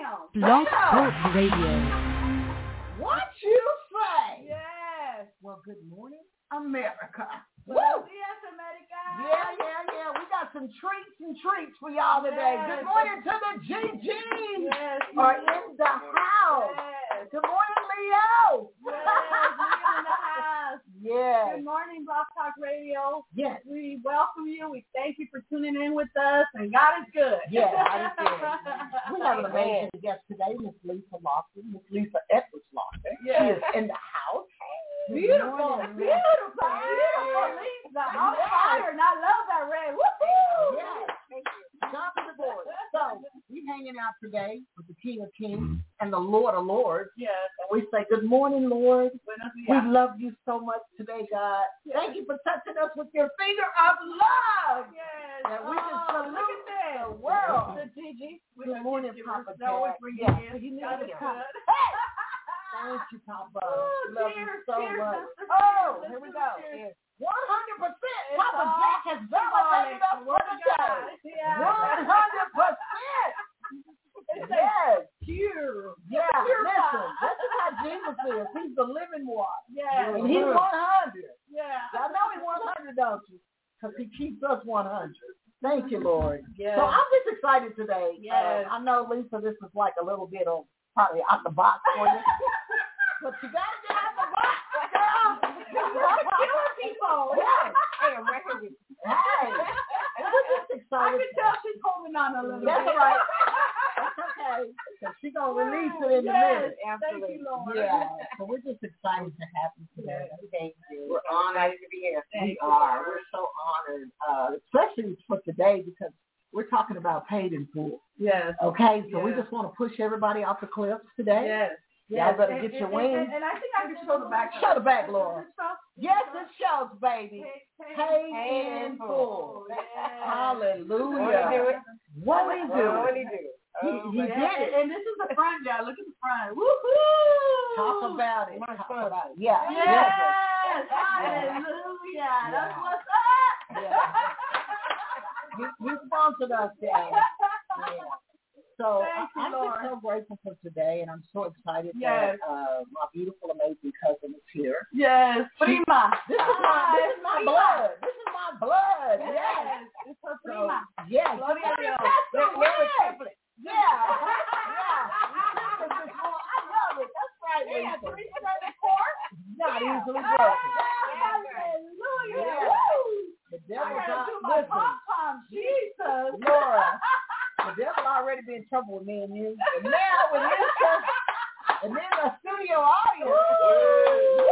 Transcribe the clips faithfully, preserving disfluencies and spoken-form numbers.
Blog Talk Radio. What you say? Yes. Well, good morning, America. Buenos días, America. Yeah, yeah, yeah. We got some treats and treats for y'all today. Yes. Good morning to the G Gs Yes. are in the house. Yes. Good morning, Leo. Yes, Leo in the house. Yes. Good morning, Blog Talk Radio. Yes. We welcome you. We thank you for tuning in with us, and God is good. Yeah, God is good. We have an amazing guest today, Miss Lisa Lawson, Miss Lisa Edwards Lawson. Yes. She is in the house. Beautiful, morning, beautiful, Lisa. beautiful, Lisa. On Yes. fire, and I love that red. Woohoo! Yes. Thank you. Jump to the board. So, we're hanging out today with the King of Kings and the Lord of Lords. Yes. And we say, good morning, Lord. Buenos We días. love you so much today, God. Yes. Thank you for touching us with your finger of love. Yes. And we just Oh, salute look at that. the world. The Gigi. We Good got morning, Gigi. Papa We're always Jack. bringing Yes, in. he knew God it. is good. Thank you, Papa. Oh, love cheers, you so cheers, much. sister, Oh, cheers, here we sister, go. cheers. one hundred percent. It's Papa all Jack has validated us for Word the of day. God. Yeah. one hundred percent. It's Yes. pure. Yeah, Pure listen, God. this is how Jesus is. He's the living water. Yeah. And he's one hundred. Yeah. Y'all know he's one hundred, don't you? Because he keeps us one hundred. Thank you, Lord. Yes. So I'm just excited today. Yes. Uh, I know, Lisa, this is like a little bit of probably out the box for you. But you got to get out the box, girl. You're killing people. Yeah. Hey, I'm right here with you. Hey. And we're just I excited. can tell she's holding on a little That's bit. all right. That's okay. Because she's going to release it in a Yes. minute. Thank you, Lord. Yeah. So we're just excited to have you today. Thank you. We're honored to be here. We Thank you, are. Lord. We're so honored, uh, especially for today because we're talking about paid in full. Yes. Okay, so we Yes. just want to push everybody off the cliffs today. Yes. Y'all better And- get and- your and- wings. And, and I think I can show the back. Show the back, Laura. This stuff? Yes, it shows, baby. Paid- Paid paid in full. Yes. Hallelujah. Won't he do it? Won't he do Won't it? he do it? He, Oh, he my did God. it. And this is the front, y'all. Look at the front. Woohoo! Talk about it. My Talk son. about it. Yeah. Yes. Yes. Hallelujah. That's Yeah. what's up. Yeah. You, you sponsored us, Dad. Yeah. So Thank I, I'm you, Lord. just so grateful for today, and I'm so excited Yes. that uh, my beautiful, amazing cousin is here. Yes. Prima. This is my, this is my Prima. blood. This is my blood. Yes. Yes. It's her So, prima. yes. Gloria a Dios. That's the Let- let word. me triplet. Yeah. Yeah. Triplets is full. I love it. That's right, Yeah, Lisa. three stranded cord. Not Yeah. easily broken. Hallelujah. Yeah. Woo. The I devil's gotta not, do my listen, pom pom. Jesus. Laura, the devil already been in trouble with me and you. And now with Lisa, and then the studio audience. Woo!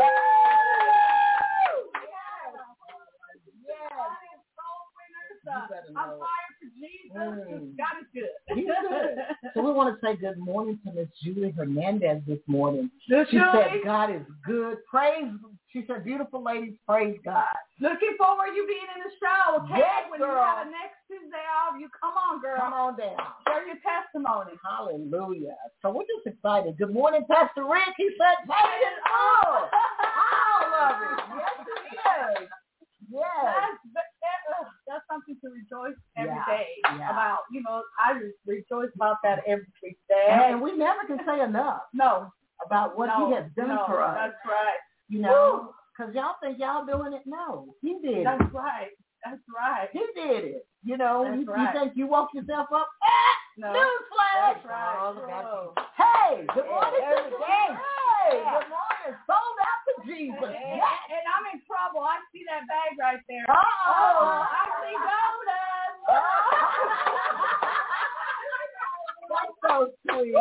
Yes. You better I'm know it. fired for Jesus. Mm. God is good. He's good. So we want to say good morning to Miss Julie Hernandez this morning. Miss She Julie. said God is good. Praise. She said, beautiful ladies, praise God. Looking forward to you being in the show, okay? Yes, when girl. you have a next Tuesday off, you come on, girl. Come on down. Share your testimony. Hallelujah. So we're just excited. Good morning, Pastor Rick. He said, paid it all. All of it. Yes, it is. Yes. That's, that, uh, that's something to rejoice every Yeah, day yeah. about. You know, I re- rejoice about that every day. And we never can say enough No. about what no, he has done no, for us. That's right. You know, because y'all think y'all doing it. No, he did That's it. right. That's right. He did it. You know, That's you, right. you think you woke yourself up? Ah, No. newsflash. That's right. All Whoa. about you. Hey, good Yeah, morning, every Sister day. Lee. Hey, Yeah. good morning. Sold out to Jesus. And, Yes. and I'm in trouble. I see that bag right there. Uh-oh. Oh, I see golden. That's so sweet.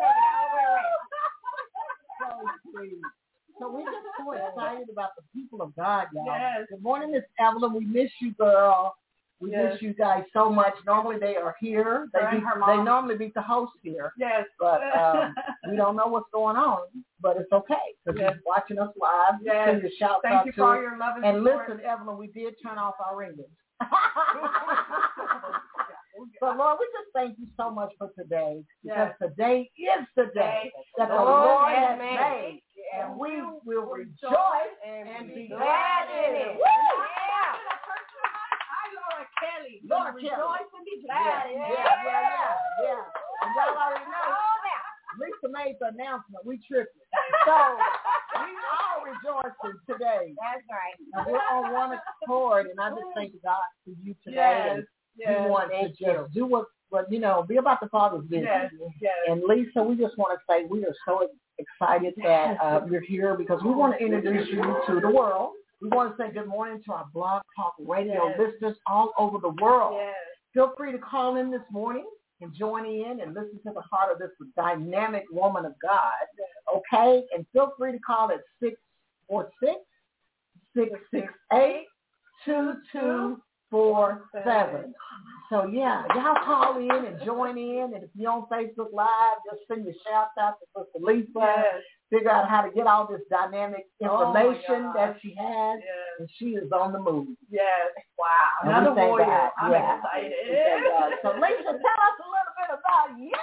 So sweet. So we're just so excited about the people of God, y'all. Yes. Good morning, Miss Evelyn. We miss you, girl. We Yes. miss you guys so much. Normally they are here. They, Her and be, her they mom. normally beat the host here. Yes. But um, we don't know what's going on. But it's okay. Because Yes. you're watching us live. Yes. Send your shout Thank out you to for us. all your love and And support. listen, Evelyn, we did turn off our ringers. So, Lord, we just thank you so much for today. Because Yes. today is the day that the Lord has made. And we will rejoice and be glad in it. Woo! Yeah. Hi, Laura Kelly. Laura We'll Kelly. Rejoice and be glad Yeah, in yeah, it. yeah, yeah, yeah. And y'all already know. Lisa made the announcement. We tripping. So we all rejoicing today. That's right. And we're on one accord, and I just thank God for you today. Yes, and yes. we want Thank to you. just do what, what, you know, be about the Father's business. Yes, yes. And Lisa, we just want to say we are so excited that uh, you're here because we want to introduce you to the world. We want to say good morning to our Blog Talk Radio Yes. listeners all over the world. Yes. Feel free to call in this morning and join in and listen to the heart of this dynamic woman of God, okay? And feel free to call at six four six, six six eight, two two four seven. So, yeah, y'all call in and join in. And if you're on Facebook Live, just send your shout out to Sister Lisa. Yes. Figure out how to get all this dynamic Oh, my information gosh. that she has. Yes. And she is on the move. Yes. Wow. And we Another thank warrior. God. I'm Yeah. excited. We thank God. So, Lisa, tell us a little bit about you.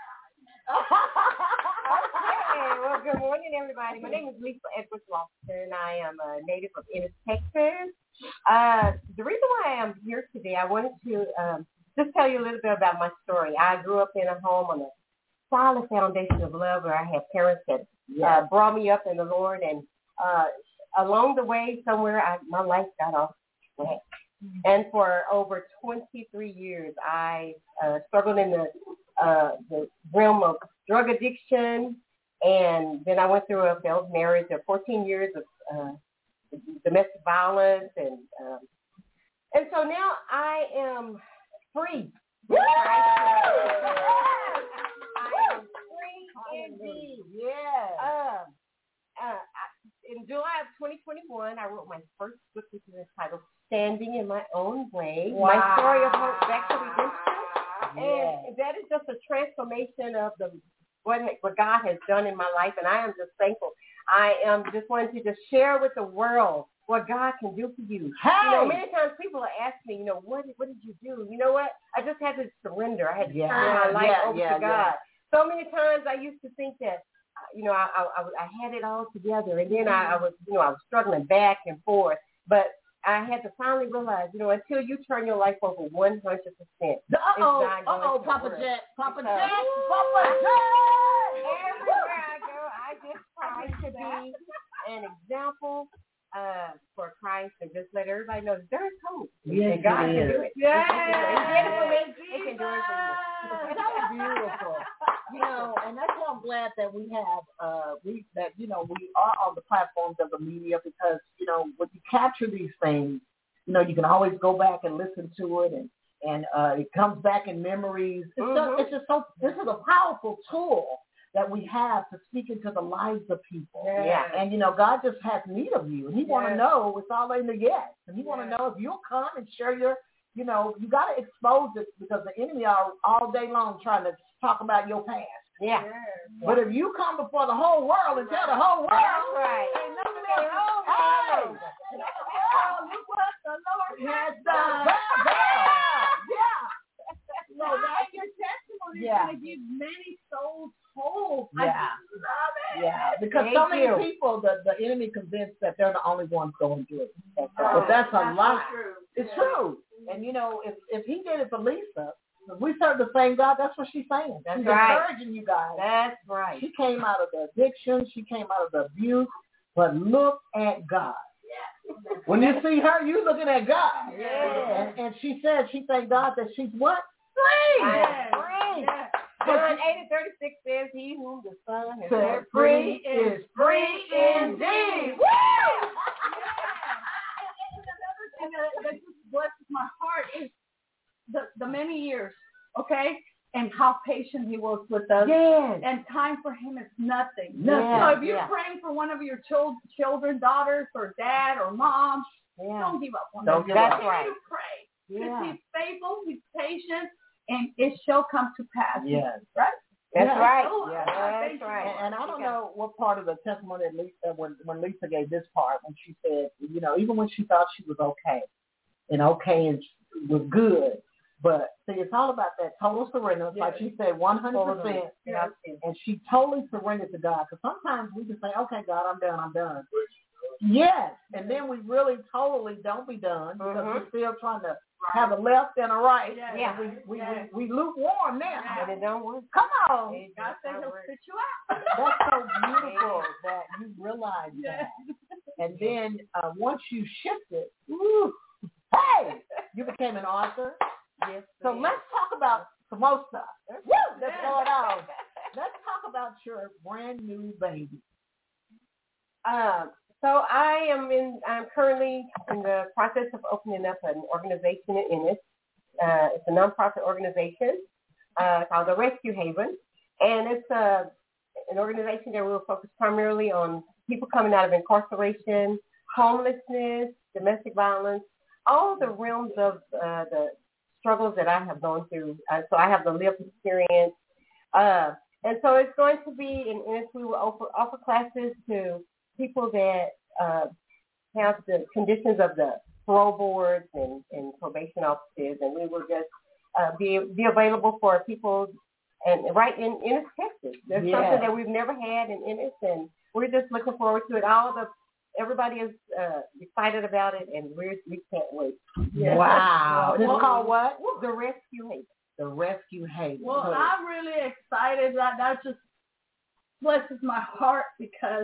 Okay, well, good morning, everybody. My name is Lisa Edwards Lofton, and I am a native of Ennis, Texas. Uh, the reason why I am here today, I wanted to um, just tell you a little bit about my story. I grew up in a home on a solid foundation of love where I had parents that uh, brought me up in the Lord, and uh, along the way, somewhere, I, my life got off track. And for over twenty-three years, I uh, struggled in the uh, the realm of drug addiction, and then I went through a failed marriage of fourteen years of uh, domestic violence, and um, and so now I am free. I am free indeed. Yeah. Um, uh, I, in July of twenty twenty-one, I wrote my first book, which is entitled Standing in My Own Way, Wow. My Story of Hope Back to Redemption. Yeah. And that is just a transformation of the what, what God has done in my life, and I am just thankful. I am just wanting to just share with the world what God can do for you. Hey! You know, many times people ask me, you know, what what did you do? You know what? I just had to surrender. I had to Yeah. turn my life Yeah, over yeah, to God. So many times I used to think that, you know, I, I, I had it all together, and then I, I was, you know, I was struggling back and forth. But I had to finally realize, you know, until you turn your life over one hundred percent. Uh-oh, it's not going uh-oh, to Papa work. Jack, Papa Because Jack, Papa Jack. Everywhere I go, I just try to be an example uh, for Christ and just let everybody know that there is hope. Yes, and God it can is. do it. Yes. He did it for me. He can do it for you. So beautiful. You know, and that's why I'm glad that we have, uh, we that, you know, we are on the platforms of the media because, you know, when you capture these things, you know, you can always go back and listen to it, and, and uh, it comes back in memories. It's, Mm-hmm. just, it's just so, this is a powerful tool that we have to speak into the lives of people. Yeah. And, you know, God just has need of you. And he want to Yes. know, it's all in the yes. And he want to Yes. know if you'll come and share your, you know, you got to expose it because the enemy are all day long trying to talk about your past. Yeah. But if you come before the whole world and tell the whole world, That's right. ain't nothing Say, else. oh, Hey, no. oh, look what the Lord has done. Yeah. So that your testimony Yeah. is going to give many souls hope. Yeah. I love it. Yeah, because Thank so many you. people, the, the enemy convinced that they're the only ones going through it. Oh, But that's a that's so lie. true. It's Yeah. true. And, you know, if if he did it for Lisa, if we serve the same God, that's what she's saying. That's she's right. encouraging you guys. That's right. She came out of the addiction. She came out of the abuse. But look at God. When you see her, you looking at God. Yeah. And, and she said she thank God that she's what? Free. I Yes. am free. Yes. John eight and thirty-six says, he whom the Son has Set set free free is free indeed. Woo! And another thing that, that just blesses my heart is the, the many years, okay, and how patient he was with us. Yes. And time for him is nothing. Nothing. So if you're Yeah. praying for one of your chil- children, daughters, or dad, or mom, Yeah. don't give up on Don't them. give That's up. Continue right. to pray. Because Yeah. he's faithful, he's patient, and it shall come to pass. Yes. Right? That's Yeah. right. Oh, Yeah. thank That's you, right. And, and I don't know what part of the testimony that Lisa, when, when Lisa gave this part, when she said, you know, even when she thought she was okay, and okay and was good, but see, it's all about that total surrender. Like she said, one hundred percent. Yes. And she totally surrendered to God. Because sometimes we can say, okay, God, I'm done, I'm done. Yes. And then we really totally don't be done because Mhm. we're still trying to have a left and a right. Yes. Yeah. We, we, Yes. we, we lukewarm now. Yes. But it don't work. Come on. It God just said he'll work. spit you out. That's so beautiful that you realize Yes. that. And then uh, once you shifted, ooh, hey, you became an author. Yes. So ma'am. let's talk about some more stuff. Woo, that's Yes. going on. Let's talk about your brand new baby. Um, so I am in. I'm currently in the process of opening up an organization in Ennis. Uh, it's a nonprofit organization uh, called the Rescue Haven, and it's a an organization that will focus primarily on people coming out of incarceration, homelessness, domestic violence, all the realms of uh, the struggles that I have gone through. Uh, so I have the lived experience. Uh, and so it's going to be, in Ennis, we will offer, offer classes to people that uh, have the conditions of the parole boards and, and probation offices, and we will just uh, be be available for people and right in Ennis, Texas. There's Yes. something that we've never had in Ennis, and we're just looking forward to it. All the everybody is uh, excited about it, and we're, we can't wait. Yes. Wow. This is Well, called what? The Rescue Haven. The Rescue Haven. Well, So- I'm really excited. That that just blesses my heart because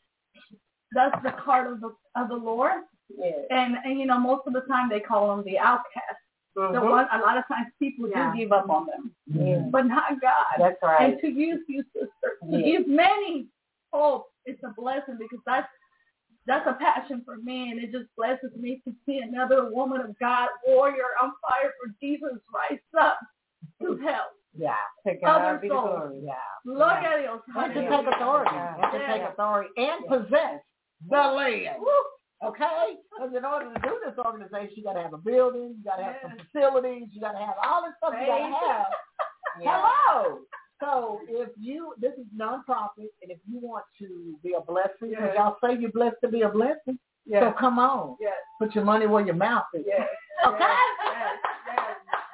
that's the heart of the of the Lord. Yeah. And and you know, most of the time they call them the outcasts. Mm-hmm. The one, a lot of times people Yeah. do give up on them, Yeah. but not God. That's right. And to use you, sister, to Yeah. give many hope, it's a blessing because that's that's a passion for me, and it just blesses me to see another woman of God, warrior on fire for Jesus, rise up to help Yeah. To God other be the souls. glory. Yeah. Look Yeah. at you. And to Yeah. take authority. Yeah. And to Yeah. take authority and possess the land. Okay? Because in order to do this organization, you got to have a building, you got to have some Yes. facilities, you got to have all this stuff you got to Faith. have. Yeah. Hello. So if you, this is nonprofit, and if you want to be a blessing, because Yes. y'all say you're blessed to be a blessing, Yes. so come on. Yes. Put your money where your mouth is. Yes. Okay? Yes. Yes.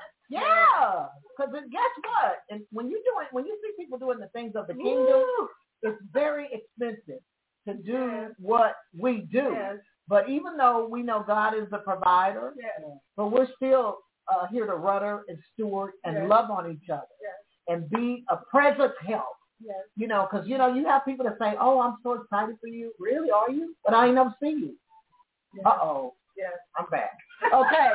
Yeah. Because guess what? And when you doing, when you see people doing the things of the kingdom, Woo. it's very expensive to do Yes. what we do. Yes. But even though we know God is the provider, Yes. but we're still uh, here to rudder and steward and Yes. love on each other Yes. and be a present help. Yes. You know, because, you know, you have people that say, oh, I'm so excited for you. Really, are you? But I ain't never seen you. Yes. Uh-oh. Yes. I'm back. Okay.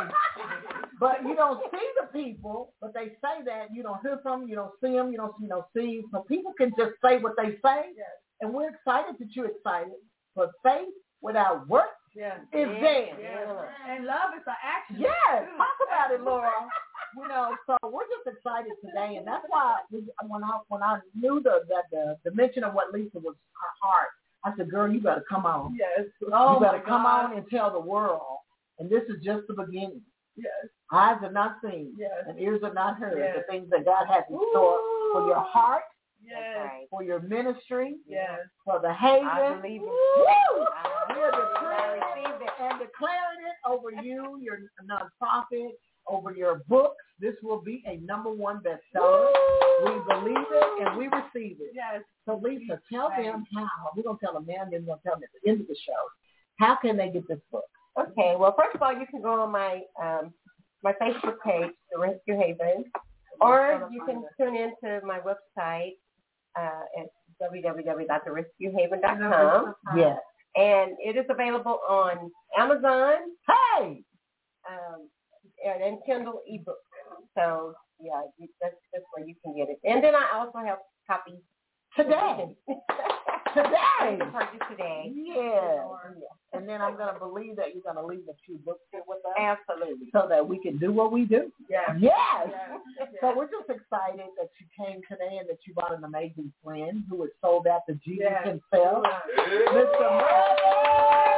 But you don't see the people, but they say that. You don't hear from them. You don't see them. You don't see no seeds. So people can just say what they say. Yes. And we're excited that you're excited. But faith without work Yes. is Yeah. dead. Yes. And love is an action. Yes. too. Talk about it, Laura. You know, so we're just excited today, and that's why we, when I when I knew the that the dimension of what Lisa was her heart, I said, "Girl, you better come on. Yes. Oh you better my come God. on and tell the world." And this is just the beginning. Yes. Eyes have not seen, Yes. and ears have not heard Yes. the things that God has in store for your heart, Yes. Right. for your ministry, Yes. for the haven. I believe it. Woo! I We're I declaring received it. and declaring it over you, your nonprofit, over your books. This will be a number one bestseller. We believe it and we receive it. Yes. So Lisa, tell them how. We're gonna tell them now, and then we're gonna tell them at the end of the show. How can they get this book? Okay. Well, first of all, you can go on my um, my Facebook page, The Rescue Haven, or you can tune into my website uh, at w w w dot the rescue haven dot com. Yes. And it is available on Amazon Hey. um, and, and Kindle ebook. So yeah, you, that's that's where you can get it. And then I also have copies Today. You Today. can purchase today. Yeah. And then I'm gonna believe that you're gonna leave a few books here with us, Absolutely. so that we can do what we do. Yes. Yes. Yes. So we're just excited that you came today and that you brought an amazing friend who has sold out to Jesus Yes. himself, Mister Mervin.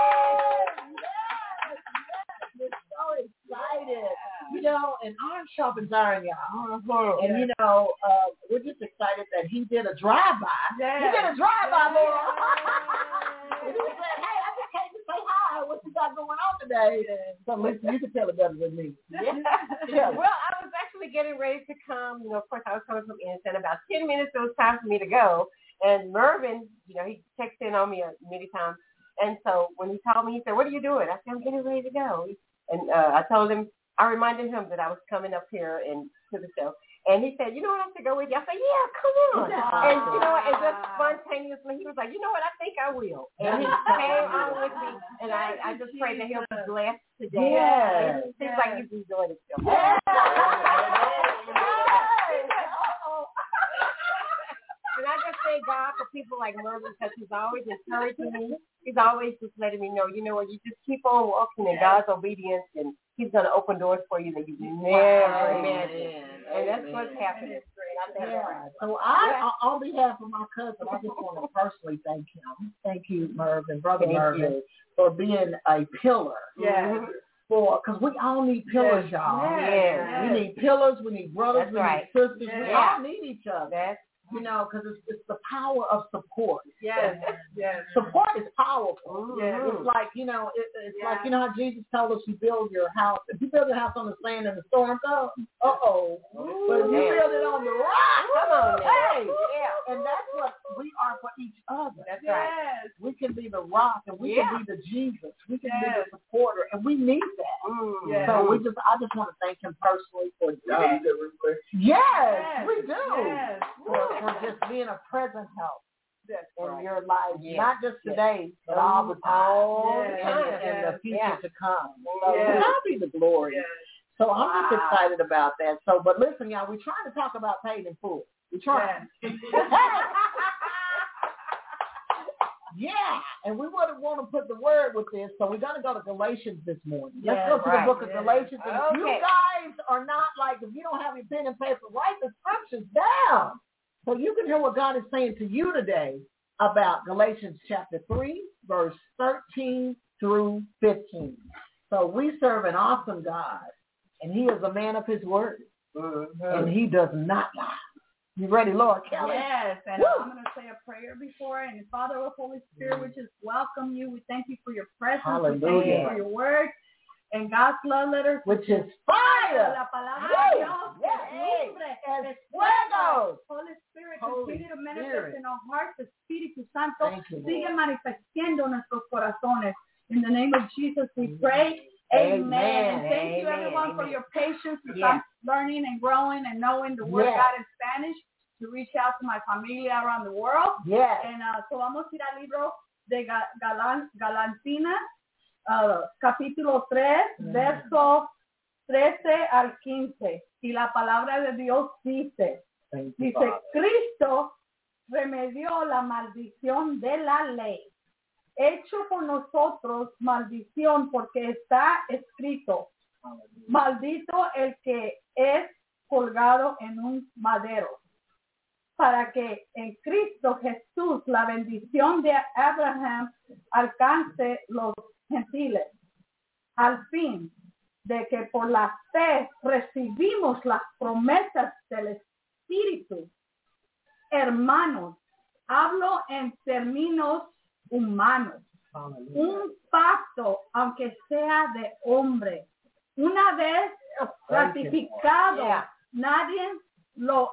Yes, yes, we're so excited. You know, and iron sharpens iron, y'all. And, you know, uh, we're just excited that he did a drive-by. Yes. He did a drive-by, Yes. Laura. And he said, hey, I just came to say hi. What you got going on today? So, listen, you can tell it better than me. Yeah. Well, I was actually getting ready to come. You know, of course, I was coming from Ennis, and about ten minutes it was time for me to go. And Mervin, you know, he texted in on me uh, many times. And so when he called me, he said, what are you doing? I said, I'm getting ready to go. And uh, I told him, I reminded him that I was coming up here and to the show. And he said, you know what, I should go with you. I said, yeah, come on. And you know what, and just spontaneously, he was like, you know what, I think I will. And he came on with me, and I, I just pray that he'll be blessed today. Yes. It seems like he's enjoyed himself. Yes. And I just thank God for people like Mervin because he's always encouraging me. He's always just letting me know, you know what, you just keep on walking in God's obedience, and he's going to open doors for you that you never imagined. And that's what's happening. Yeah. So I, on behalf of my cousin, I just want to personally thank him. Thank you, Mervin, Brother Thank Mervin, you. for being a pillar. Yes. For, because we all need pillars, Yes. y'all. Yes. We need pillars, we need brothers, That's we right. need sisters. We Yeah. all need each other. That's You know, because it's, it's the power of support. Yes. Yes. Support is powerful. Yes. It's like, you know, it, it's Yeah. like, you know how Jesus told us you build your house. If you build your house on the sand and the storm comes, uh-oh. But if you Yeah. build it on the rock, Come on now. hey. Yeah. And that's what we are for each other. That's right. Yes. We can be the rock, and we Yeah. can be the Jesus. We can Yes. be the supporter, and we need that. Mm. Yes. So we just, I just want to thank him personally for, uh, yes, Yes. we do, Yes. for, for just being a present help That's in right. your life, Yes. not just Yes. today, but all the time, All the and, time. and the Yes. future Yeah. to come. So Yes. to God be the glory. Yes. So I'm just Wow. excited about that. So, but listen, y'all, we're trying to talk about paid in full. We're trying. Yes. Yeah, and we would want to put the word with this, so we're going to go to Galatians this morning. Let's Yes, go to right. the book of Yes. Galatians. And if you Okay. guys are not like, if you don't have your pen and paper, write the scriptures down so you can hear what God is saying to you today about Galatians chapter three, verse thirteen through fifteen. So we serve an awesome God, and he is a man of his word, Mm-hmm. and he does not lie. You ready, Lord Kelly? Yes, and Woo. I'm going to say a prayer before. And Father, of Holy Spirit, we just welcome you. We thank you for your presence. We thank you Hallelujah. for your word. And God's love letters, Which is fire. La palabra Yes. de Dios, que Yes. es libre, Es es fuego. Holy Spirit, Holy continue to manifest Spirit. in our hearts. Espíritu Santo, Thank you, Lord. sigue manifestando en nuestros corazones. In the name of Jesus, we pray. Amen. Amen. And thank you, Amen. everyone, for Amen. your patience as Yes. I'm learning and growing and knowing the Word Yes. of God in Spanish to reach out to my familia around the world. Yes. And uh, so vamos a ir al libro de Ga- Galan, Galantina, uh, capítulo tres, Mm. verso trece al quince. Y la palabra de Dios dice, Thank you, dice, Father. Cristo remedió la maldición de la ley, hecho por nosotros maldición, porque está escrito, maldito el que es colgado en un madero, para que en Cristo Jesús la bendición de Abraham alcance los gentiles, al fin de que por la fe recibimos las promesas del Espíritu. Hermanos, hablo en términos humanos. Un pacto, aunque sea de hombre, una vez ratificado, Yeah. nadie lo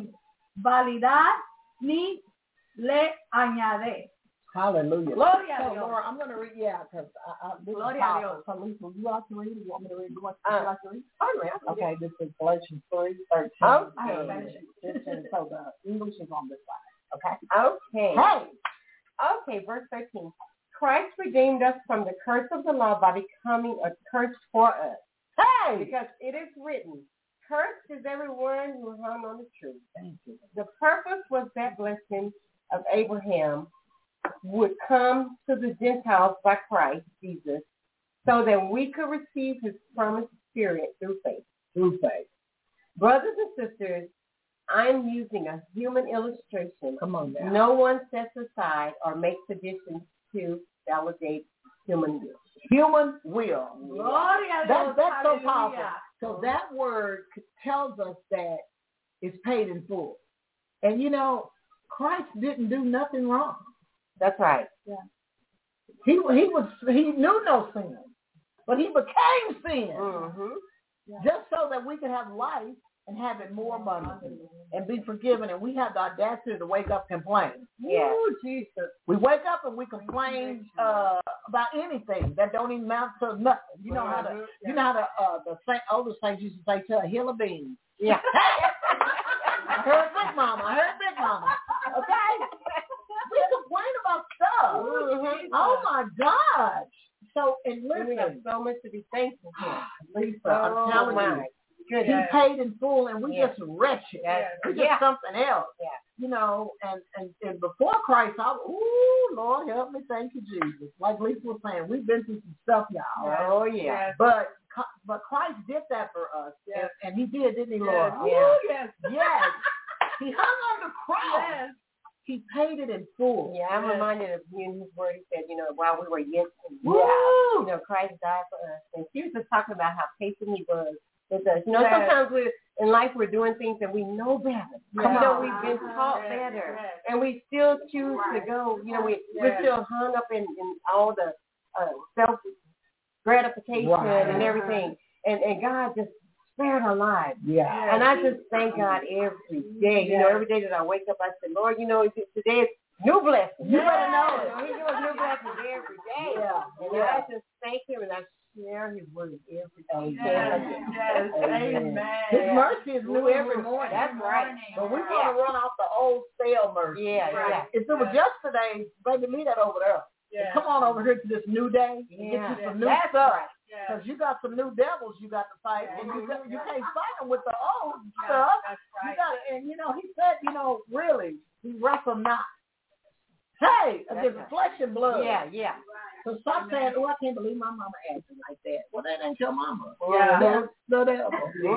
invalida ni le añade. Hallelujah. Gloria a So, Dios. Laura, I'm going to read, yeah, because I, I, this Gloria is a powerful. Dios. So, Lisa, would you like to read? You want me to read? You want Uh, you like to read? Fine, Okay, this is Galatians three, thirteen. Oh, I have and Spanish. fifteen. So the English is on this side, okay? Okay. Hey! Okay, verse thirteen. Christ redeemed us from the curse of the law by becoming a curse for us. Hey! Because it is written, cursed is everyone who hung on the tree. Thank you. The purpose was that blessing of Abraham would come to the Gentiles by Christ Jesus, so that we could receive his promised spirit through faith. Through faith. Brothers and sisters, I'm using a human illustration. Come on now. No one sets aside or makes additions to validate human will. Human will. Gloria a That, Dios. that's so Hallelujah. powerful. So that word tells us that it's paid in full. And you know, Christ didn't do nothing wrong. That's right. He he was he knew no sin, but he became sin Mm-hmm. just so that we could have life and have it more abundantly and be forgiven. And we have the audacity to wake up and complain. Yeah. Ooh, Jesus. We wake up and we complain uh, about anything that don't even amount to nothing. You know how to, you know how the, uh, the saint, older saints used to say to a hill of beans. Yeah. I heard Big Mama. I heard Big Mama. Okay? We complain about stuff. Mm-hmm. Oh, my gosh. So, and We have listen, so much to be thankful for. Lisa, Oh, I'm telling my. you. Good. He paid in full, and we Yes. just wretched. Yes. We just Yeah. something else. Yeah. You know, and, and, and before Christ, I ooh, Lord, help me, thank you, Jesus. Like Lisa was saying, we've been through some stuff, y'all. Oh, yeah. But but Christ did that for us, Yes. and, and he did, didn't he, Lord? Yes. Ooh, yes. Yes. He hung on the cross. Yes. He paid it in full. Yeah, I'm Yes. reminded of you in his word. He said, you know, while we were yet sinners, Woo! you know, Christ died for us. And she was just talking about how patient he was with us. You know, Yes. sometimes we're, in life we're doing things that we know better. Come you know, on. we've been taught Yes. better. Yes. And we still choose to go, you know, we, we're Yes. still hung up in, in all the uh, self-gratification Right. and everything. And, and God just spared our lives. Yeah. And I just thank God every day. You know, every day that I wake up, I say, Lord, you know, today is new blessings. You better know it. You know, He gives us new blessings every day. Yeah. And Yeah. I just thank Him and I share His word every day. Yes. Yes. Amen. Amen. His mercy is new every morning. That's right. But we want to run off the old stale mercy. Yeah, yeah. If it was yesterday, baby, leave that over there. Yes. Come on over here to this new day and Yeah. get you some new That's stuff. right. Yes. Because you got some new devils you got to fight, Yeah. and you got, you can't fight them with the old Yeah, stuff. that's You right. got to, and you know, he said, you know, really, we wrestle not. Hey, That's against right. flesh and blood. Yeah, yeah. So stop saying, oh, I can't believe my mama acting like that. Well, that ain't your mama. Yeah. That's the devil.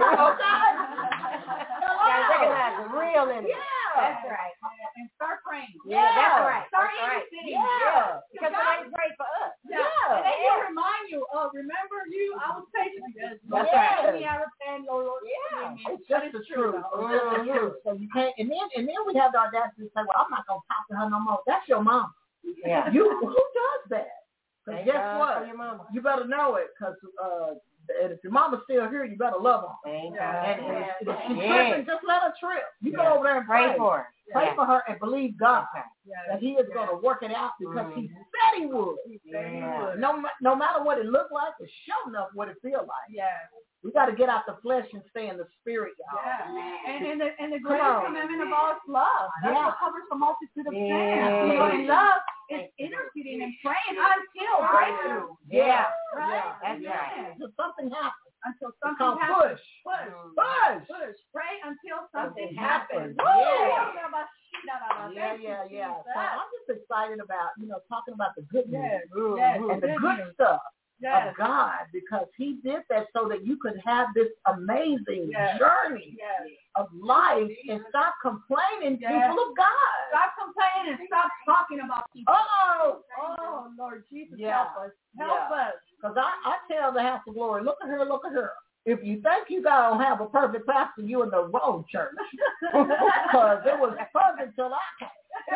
Okay? Gotta recognize the real in it. Yeah. That's right. And start praying. Yeah, that's right. Start That's right. interceding. Yeah. Because somebody prayed for us. Yeah. Yeah. And then he'll remind you, oh, remember you? I was patient with you. That's Yeah. right. Me, I repent, Lord, Lord. Yeah, forgive me. it's just That the is true, truth. though. It's just the Mhm. truth. So you can't, and then and then we have the audacity to say, well, I'm not gonna talk to her no more. That's your mom. Yeah. You who does that? Because Thank guess God what? for your mama. You better know it. Because uh, and if your mama's still here, you better love her. Thank Yeah. God. And, and if she's Yeah. tripping, just let her trip. You Yeah. go over there and pray. Pray for her. Pray Yeah. for her and believe God Okay. Yes. that He is Yes. going to work it out because Mhm. He said He would. Yeah. No, ma- no matter what it looked like, it's sure enough what it feel like. Yes. We got to get out the flesh and stay in the spirit, y'all. Yeah. And, and, the, and the Come greatest on. commandment of all is love. That's Yeah. what covers the multitude of Yeah. sins. You know, and love is interceding and praying until breakthrough. Yeah. Right? Yeah. That's Yeah. right. Until something happens. Until It's something called happens. push. Push. Push. Push. Pray until something Something happens. happens. Woo! Yeah. Thank Yeah, you, yeah, yeah. So Jesus. I'm just excited about, you know, talking about the good news Yes. Mhm. Yes. and the Good good news. stuff Yes. of God, because He did that so that you could have this amazing Yes. journey Yes. of life and stop complaining, Yes. people of God. Stop complaining and stop talking about people. Uh-oh. Oh, Lord Jesus, Yeah. help us. Help Yeah. us. Because I, I tell the house of glory, look at her, look at her. If you think you got to have a perfect pastor, you in the wrong church. Because it was perfect till I came.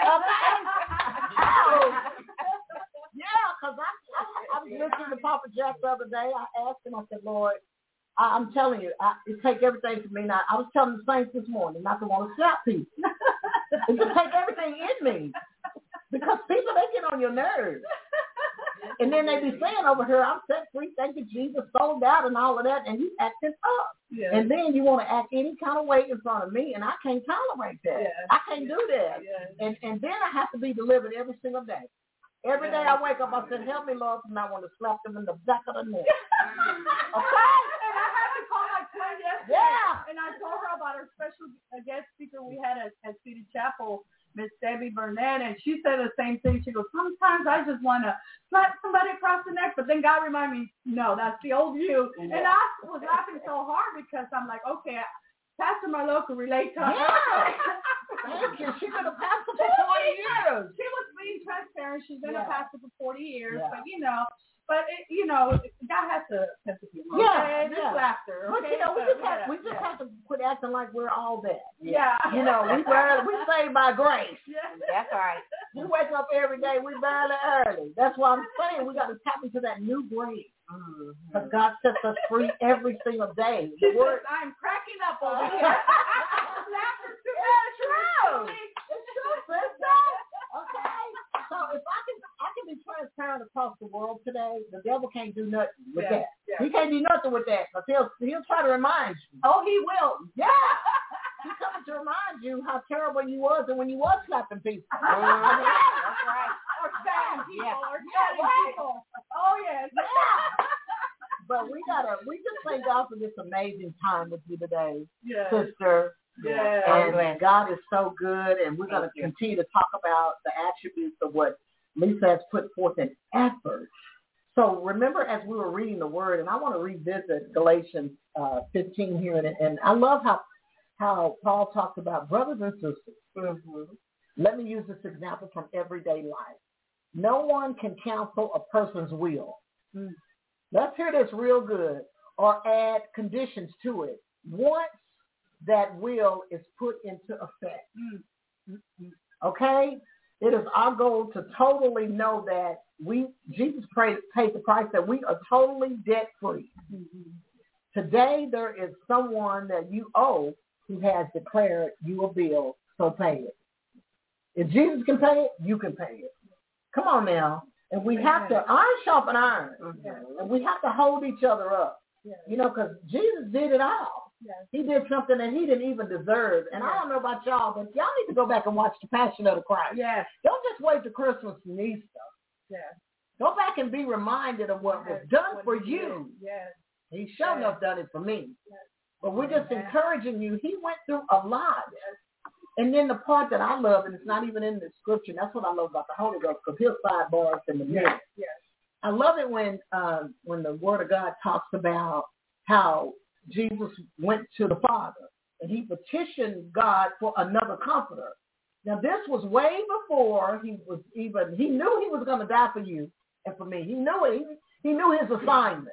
Okay? Oh. Yeah, because I, I, I was listening to Papa Jack the other day. I asked him, I said, Lord, I, I'm telling you, I, it take everything for me. Now, I was telling the saints this morning not to want to slap people. It can take everything in me. Because people, they get on your nerves. And then they be saying over here, I'm set free, thank you, Jesus, sold out and all of that, and you acting up. Yes. And then you want to act any kind of way in front of me, and I can't tolerate that. Yes. I can't do that. Yes. And and then I have to be delivered every single day. Every day I wake up, I said, help me, Lord, and I want to slap them in the back of the neck. Okay? And I had to call my friend yesterday. Yeah. And I told her about our special uh, guest speaker we had at, at City Chapel, Miss Debbie Burnett, and she said the same thing. She goes, sometimes I just want to slap somebody across the neck, but then God reminded me, no, that's the old you. Yeah. And I was laughing so hard because I'm like, okay, Pastor Marlo can relate to her. Yeah. Thank you. She's been a pastor for forty years. She was being transparent. She's been Yeah. a pastor for forty years, Yeah. but you know, but it, you know, God has to sense of humor. Yeah, Okay? Just yeah. laughter. But Okay? you know, we So, just have yeah, we just yeah. have to quit acting like we're all that. Yeah. You know, we barely we saved by grace. Yeah. That's right. We wake up every day, we barely early. That's why I'm saying we got to tap into that new grace. Because God sets us free every single day. The word, I'm cracking up over Uh, here. Laughter's too It's true. It's true, sister. Okay. So if I can, I can be transparent across the world today. The devil can't do nothing with Yeah, that. yeah. He can't do nothing with that because he'll he'll try to remind you. Oh, he will. Yeah. He's coming to remind you how terrible you was and when you was slapping people. That's right. Or stabbing people. Yeah. Or Yeah, stabbing right. people. Oh, yes. Yeah. But we gotta, we just thank God for this amazing time with you today, Yes. sister. Yes. And God is so good, and we're going to continue to talk about the attributes of what Lisa has put forth in effort. So remember, as we were reading the Word, and I want to revisit Galatians uh, fifteen here, and, and I love how how Paul talks about brothers and sisters. Mm-hmm. Let me use this example from everyday life. No one can cancel a person's will. Mm. Let's hear this real good, or add conditions to it. Once that will is put into effect. Mm-hmm. Okay? It is our goal to totally know that we, Jesus paid, paid the price, that we are totally debt-free. Mm-hmm. Today, there is someone that you owe who has declared you a bill, so pay it. If Jesus can pay it, you can pay it. Come on now. And we have to, iron sharpen iron. Mm-hmm. And we have to hold each other up. Yeah. You know, because Jesus did it all. Yeah. He did something that he didn't even deserve. And yeah. I don't know about y'all, but y'all need to go back and watch The Passion of the Christ. Yes. Don't just wait till Christmas and Easter. Yes. Go back and be reminded of what yes. was done what for you. Yes. He sure yes. enough done it for me. Yes. But we're just yes. encouraging you. He went through a lot. Yes. And then the part that I love, and it's not even in the scripture, that's what I love about the Holy Ghost, because he'll sidebar us in the middle. Yes. Yes. I love it when uh, when the Word of God talks about how Jesus went to the Father and he petitioned God for another comforter. Now, this was way before he was even, he knew he was going to die for you and for me. He knew it. He, he knew his assignment.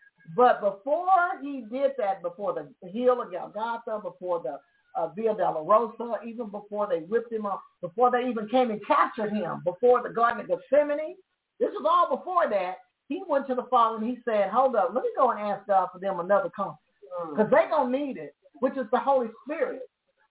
But before he did that, before the hill of Golgotha, before the uh, Via Dolorosa, even before they whipped him up, before they even came and captured him, before the Garden of Gethsemane, this was all before that. He went to the Father and he said, hold up, let me go and ask God for them another comfort. Because they're going to need it, which is the Holy Spirit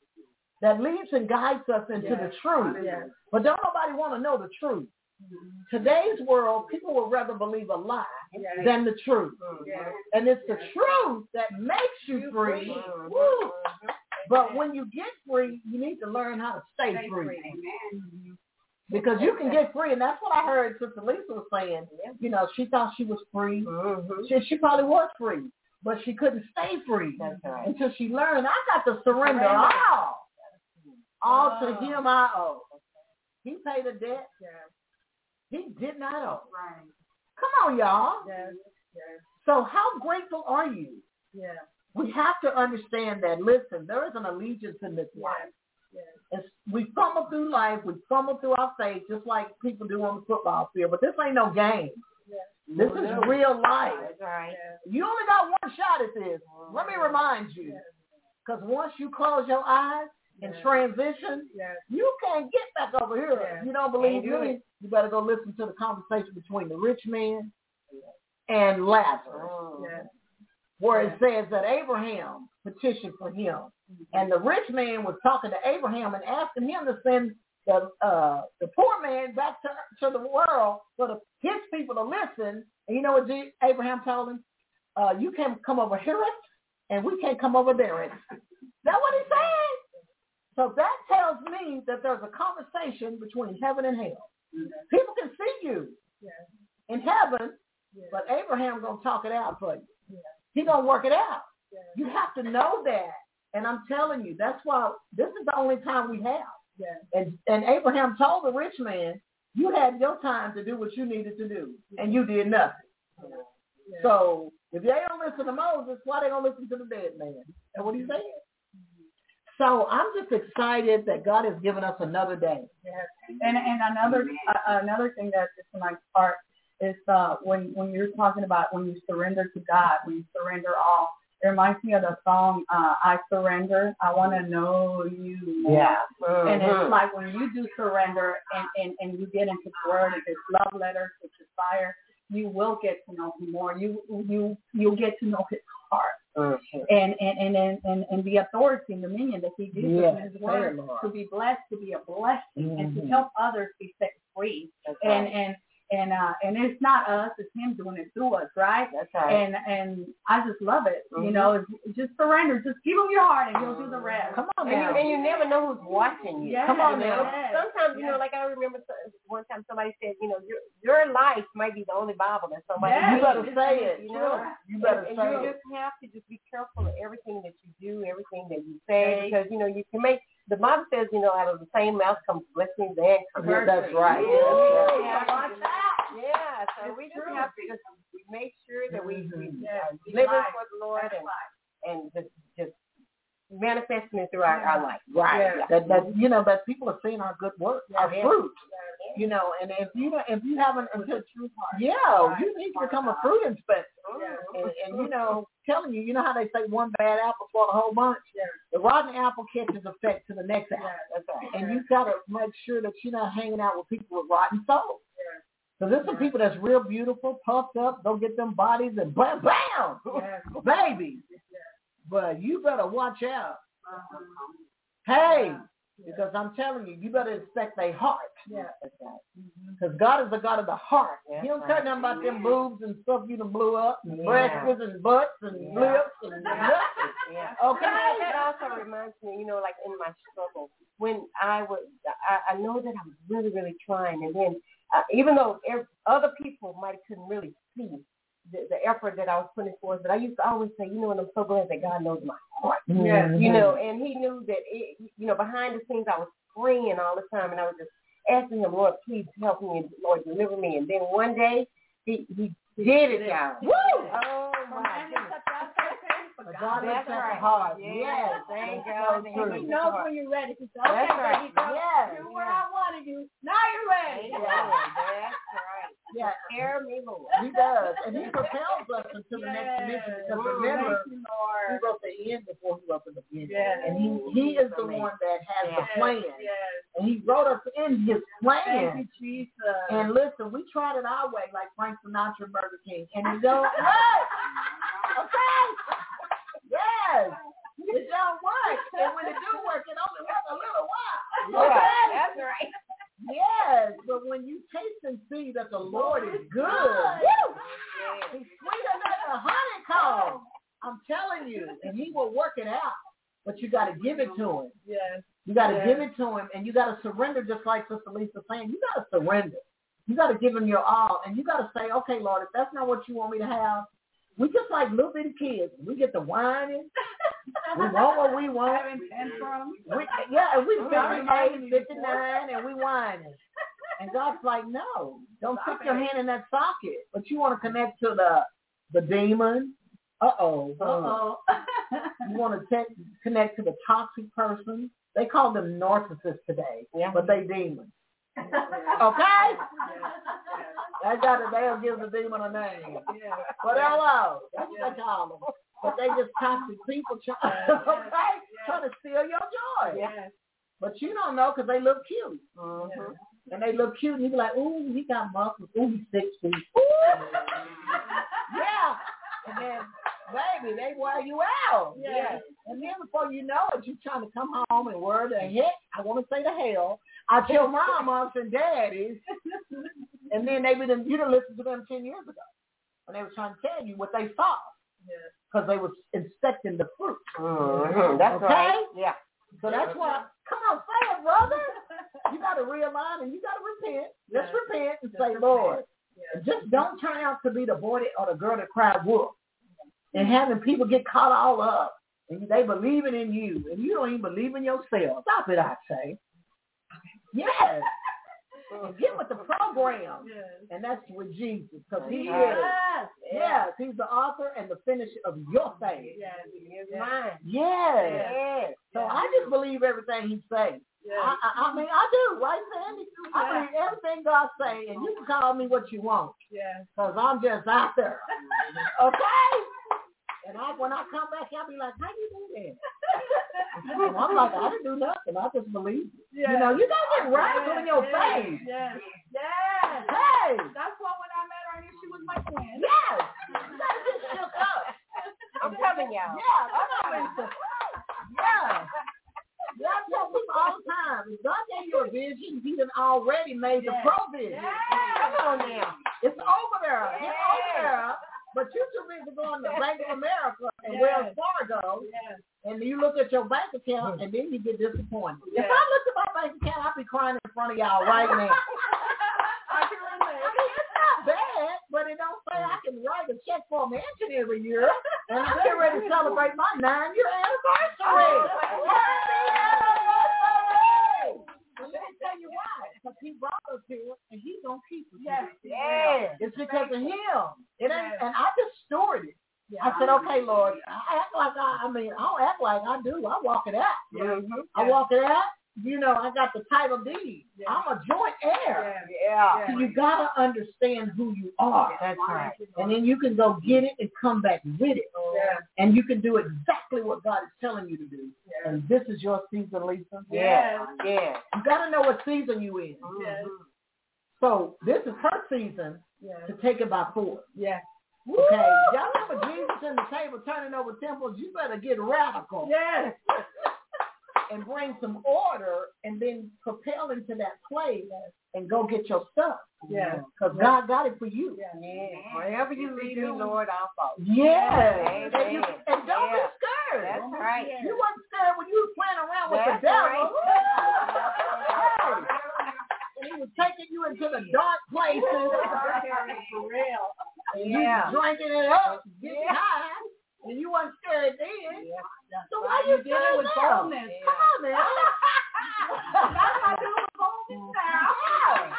that leads and guides us into yes. the truth. Yes. But don't nobody want to know the truth. Mm-hmm. Today's world, people would rather believe a lie yes. than the truth. Yes. And it's the yes. truth that makes you, you free. free. Mm-hmm. Woo. But when you get free, you need to learn how to stay, stay free. free. Mm-hmm. Because you can get free, and that's what I heard Sister Lisa was saying. You know, she thought she was free. Mm-hmm. She, she probably was free, but she couldn't stay free that's right. until she learned, I got to surrender all. All oh. to him I owe. He paid a debt. Yeah. He did not owe. Right. Come on, y'all. Yes. Yes. So how grateful are you? Yeah. We have to understand that, listen, there is an allegiance in this yes. life. Yes. It's, we fumble through life. We fumble through our faith just like people do on the football field. But this ain't no game. Yes. This no, is no. real life. That's right. Yes. You only got one shot at this. Oh, Let me remind you. Because yes. once you close your eyes and yes. transition, yes. you can't get back over here. Yes. You don't believe me? Do you better go listen to the conversation between the rich man and Lazarus. Oh. Yes. Where yes. it says that Abraham petitioned for him. Mm-hmm. And the rich man was talking to Abraham and asking him to send the uh, the poor man back to, to the world for the, his people to listen. And you know what G- Abraham told him? Uh, you can't come over here and we can't come over there. Is that what he said? So that tells me that there's a conversation between heaven and hell. Mm-hmm. People can see you yes. in heaven, yes. but Abraham going to talk it out for you. Yes. He's going to work it out. Yes. You have to know that. And I'm telling you, that's why this is the only time we have. Yes. And and Abraham told the rich man, you had your time to do what you needed to do, yes. and you did nothing. Yes. So if they don't listen to Moses, why they don't listen to the dead man? And what he said. So I'm just excited that God has given us another day. Yes. And and another uh, another thing that's just in my heart is uh, when when you're talking about when you surrender to God, when you surrender all. It reminds me of the song, uh, I Surrender, I Want to Know You More. Yeah. Mm-hmm. And it's like when you do surrender and, and, and you get into the word, it's love letters, which is fire, you will get to know him more. You you you'll get to know his heart. Mm-hmm. And, and, and, and, and, and the authority and dominion that he gives Yes, us in his word Lord. to be blessed, to be a blessing, Mm-hmm. and to help others be set free. That's And right. and and uh, and it's not us, it's him doing it through us, right? That's right. And and I just love it. Mm-hmm. You know, it's, just surrender. Just give him your heart, and he'll do the rest. Come on And you, now. and you never know who's watching you. Yes, Come on You know, now. yes, sometimes, you yes. know, like I remember so- one time somebody said, you know, your your life might be the only Bible that somebody Yes. You reads. better say it. You know, You better and, say and you it. just have to just be careful of everything that you do, everything that you say, Say. because you know you can make. The Bible says, you know, out of the same mouth comes blessings and Yeah, curses. that's right. You know, Yeah. we have to Watch just- out. Yeah, so It's we just true. have to just make sure that we, we Mhm. uh, Yes. live Right. for the Lord That's and, right. and just just manifesting it through our, our life. Right. Yeah. That that you know that people are seeing our good work, our Yeah. fruit. You know, and if you don't, if you haven't, until, yeah, Right. you need to become a fruit inspector. Yeah. And, and you know, telling you, you know how they say one bad apple for the whole bunch. Yeah. The rotten apple catches effect to the next apple. Yeah. That's right. And you gotta make sure that you're not hanging out with people with rotten souls. So there's some Yeah. people that's real beautiful, puffed up, go get them bodies and bam, bam, Yes. baby. But you better watch out. Uh-huh. Hey, because I'm telling you, you better expect their heart. Yeah. Because God is the God of the heart. That's He don't right. care nothing about them boobs and stuff you done blew up, and Yeah. breasts and butts and Yeah. lips and nothing. Yeah. Okay? That also reminds me, you know, like in my struggle, when I was, I, I know that I was really, really trying, and then uh, even though ev- other people might couldn't really see the, the effort that I was putting forth, but I used to always say, you know, and I'm so glad that God knows my heart. Yes. You know, and He knew that, it, you know, behind the scenes I was praying all the time, and I was just asking Him, Lord, please help me, and Lord, deliver me. And then one day, He He did it, y'all. Woo! Oh my goodness. But God looks That's at the right. heart. Yes, Yes. thank That's God. so And true. he knows when you're ready. He said, okay, That's right. baby girl, Yes. you're where I wanted you. Now you're ready. Yeah, that's right. Yeah. Prepare me, Lord. He does. And He propels us into the next dimension because Yes. remember, Thank you, Lord. He wrote the end before He wrote the beginning. Yes. And he, he is the one that has the Yes, plan. yes. And He wrote us in His Thank plan. you, Jesus. And listen, we tried it our way, like Frank Sinatra and Burger King. And you don't work. Okay? Yes. It don't work. And when it do work, it only works a little while. Yeah, Okay? that's right. Yes. But when you taste and see that the Lord is good, woo, He's sweeter than the honeycomb. I'm telling you. And He will work it out. But you got to give it to Him. Yes. You got to Yes. give it to Him, and you got to surrender, just like Sister Lisa saying. You got to surrender. You got to give Him your all, and you got to say, okay, Lord, if that's not what you want me to have, we just like little bitty kids. We get to whining. We want what we want. Having tantrums. We, yeah, and we Sorry, fifty-eight, fifty-nine, and we whining. And God's like, no, don't stick your hand in that socket. But you want to connect to the the demon. Uh-oh. Uh-oh. You want to te- connect to the toxic person. They call them narcissists today, Yeah. but they demons. Okay? They got it. They'll give the demon a name. Yeah. But hello, that's what they call them. But they just toxic people trying, okay, trying to steal your joy. Yes. But you don't know because they look cute. Mm-hmm. And they look cute, and you be like, ooh, he got muscles. Ooh, he's six feet. Ooh. Yeah. And then, baby, they wear you out. Yes. And then before you know it, you're trying to come home and where the heck, I want to say the hell, out your mamas and daddies. And then they would, you done listened to them ten years ago. And they were trying to tell you what they saw. Yes. Because they was inspecting the fruit. Mm-hmm. That's Okay? right. Yeah. So that's why, come on, say it, brother. You got to realign and you got to repent. Just Yes. repent and Just say, repent. Lord, Yes. just don't turn out to be the boy that, or the girl that cried wolf. And having people get caught all up. And they believing in you. And you don't even believe in yourself. Stop it, I say. Yes. And get with the program. Yes. And that's with Jesus. Because he is. Yes. Yes, he's the author and the finisher of your faith. Yes. It's Yes. mine. Yes. Yes. So I just believe everything he says. Yes. I, I, I mean, I do, right, Sandy? I Yeah. believe everything God say, and you can call me what you want, Yes. because I'm just out there. Okay? And I, when I come back, I'll be like, how you do that? And I'm like, I didn't do nothing. I just believe it. Yes. You know, you got to get radical Yes. in your Yes. faith. Yes. Yes. Hey! That's why when I met her, I knew she was twin. Yes. You gotta get shook up. I'm coming, y'all. Yeah, I'm coming. Yeah. Yeah, I tell people all the time, if God gave you a vision, he done already made the Yes. provision. Yes. Come on now. It's over there. Yes. It's over there. But you too busy going to Bank of America and Yes. Wells Fargo, Yes. and you look at your bank account, and then you get disappointed. Yes. If I looked at my bank account, I'd be crying in front of y'all right now. I can relate. I mean, it's not bad, but it don't say I can write a check for a mansion every year, and I'm getting ready to celebrate my nine-year anniversary. Happy anniversary! Well, let me tell you why. Because he brought us here, and he's going to keep us Yes. here. Yes. It's because of him. It ain't, Yes. and I just stored it. Yeah. I said, okay, Lord, I act like I, I mean, I don't act like I do. I walk it out. Mhm. I walk it out. You know, I got the title deed. Yeah. I'm a joint heir. Yeah. So you got to understand who you are. That's right. And then you can go get it and come back with it. Yeah. And you can do exactly what God is telling you to do. Yeah. And this is your season, Lisa. Yes. Yes. You got to know what season you in. Yes. So this is her season Yes. to take it by force. Yes. Okay, y'all remember Jesus in the table turning over temples? You better get radical Yes. and bring some order and then propel into that place and go get your stuff. Yes. Because God got it for you. Yes. Yes. Wherever you lead me, Lord, I'll follow. Yes. Amen. And, you, and don't Yeah. be scared. That's right. You weren't scared when you was playing around with That's the devil. right. Hey. And he was taking you into the dark places. For real. And Yeah. you drinking it up, getting Yeah. high, and you weren't scared then. Yeah. So why you did it scared with now? boldness. Come on, man. That's how I do it with boldness now. Yeah.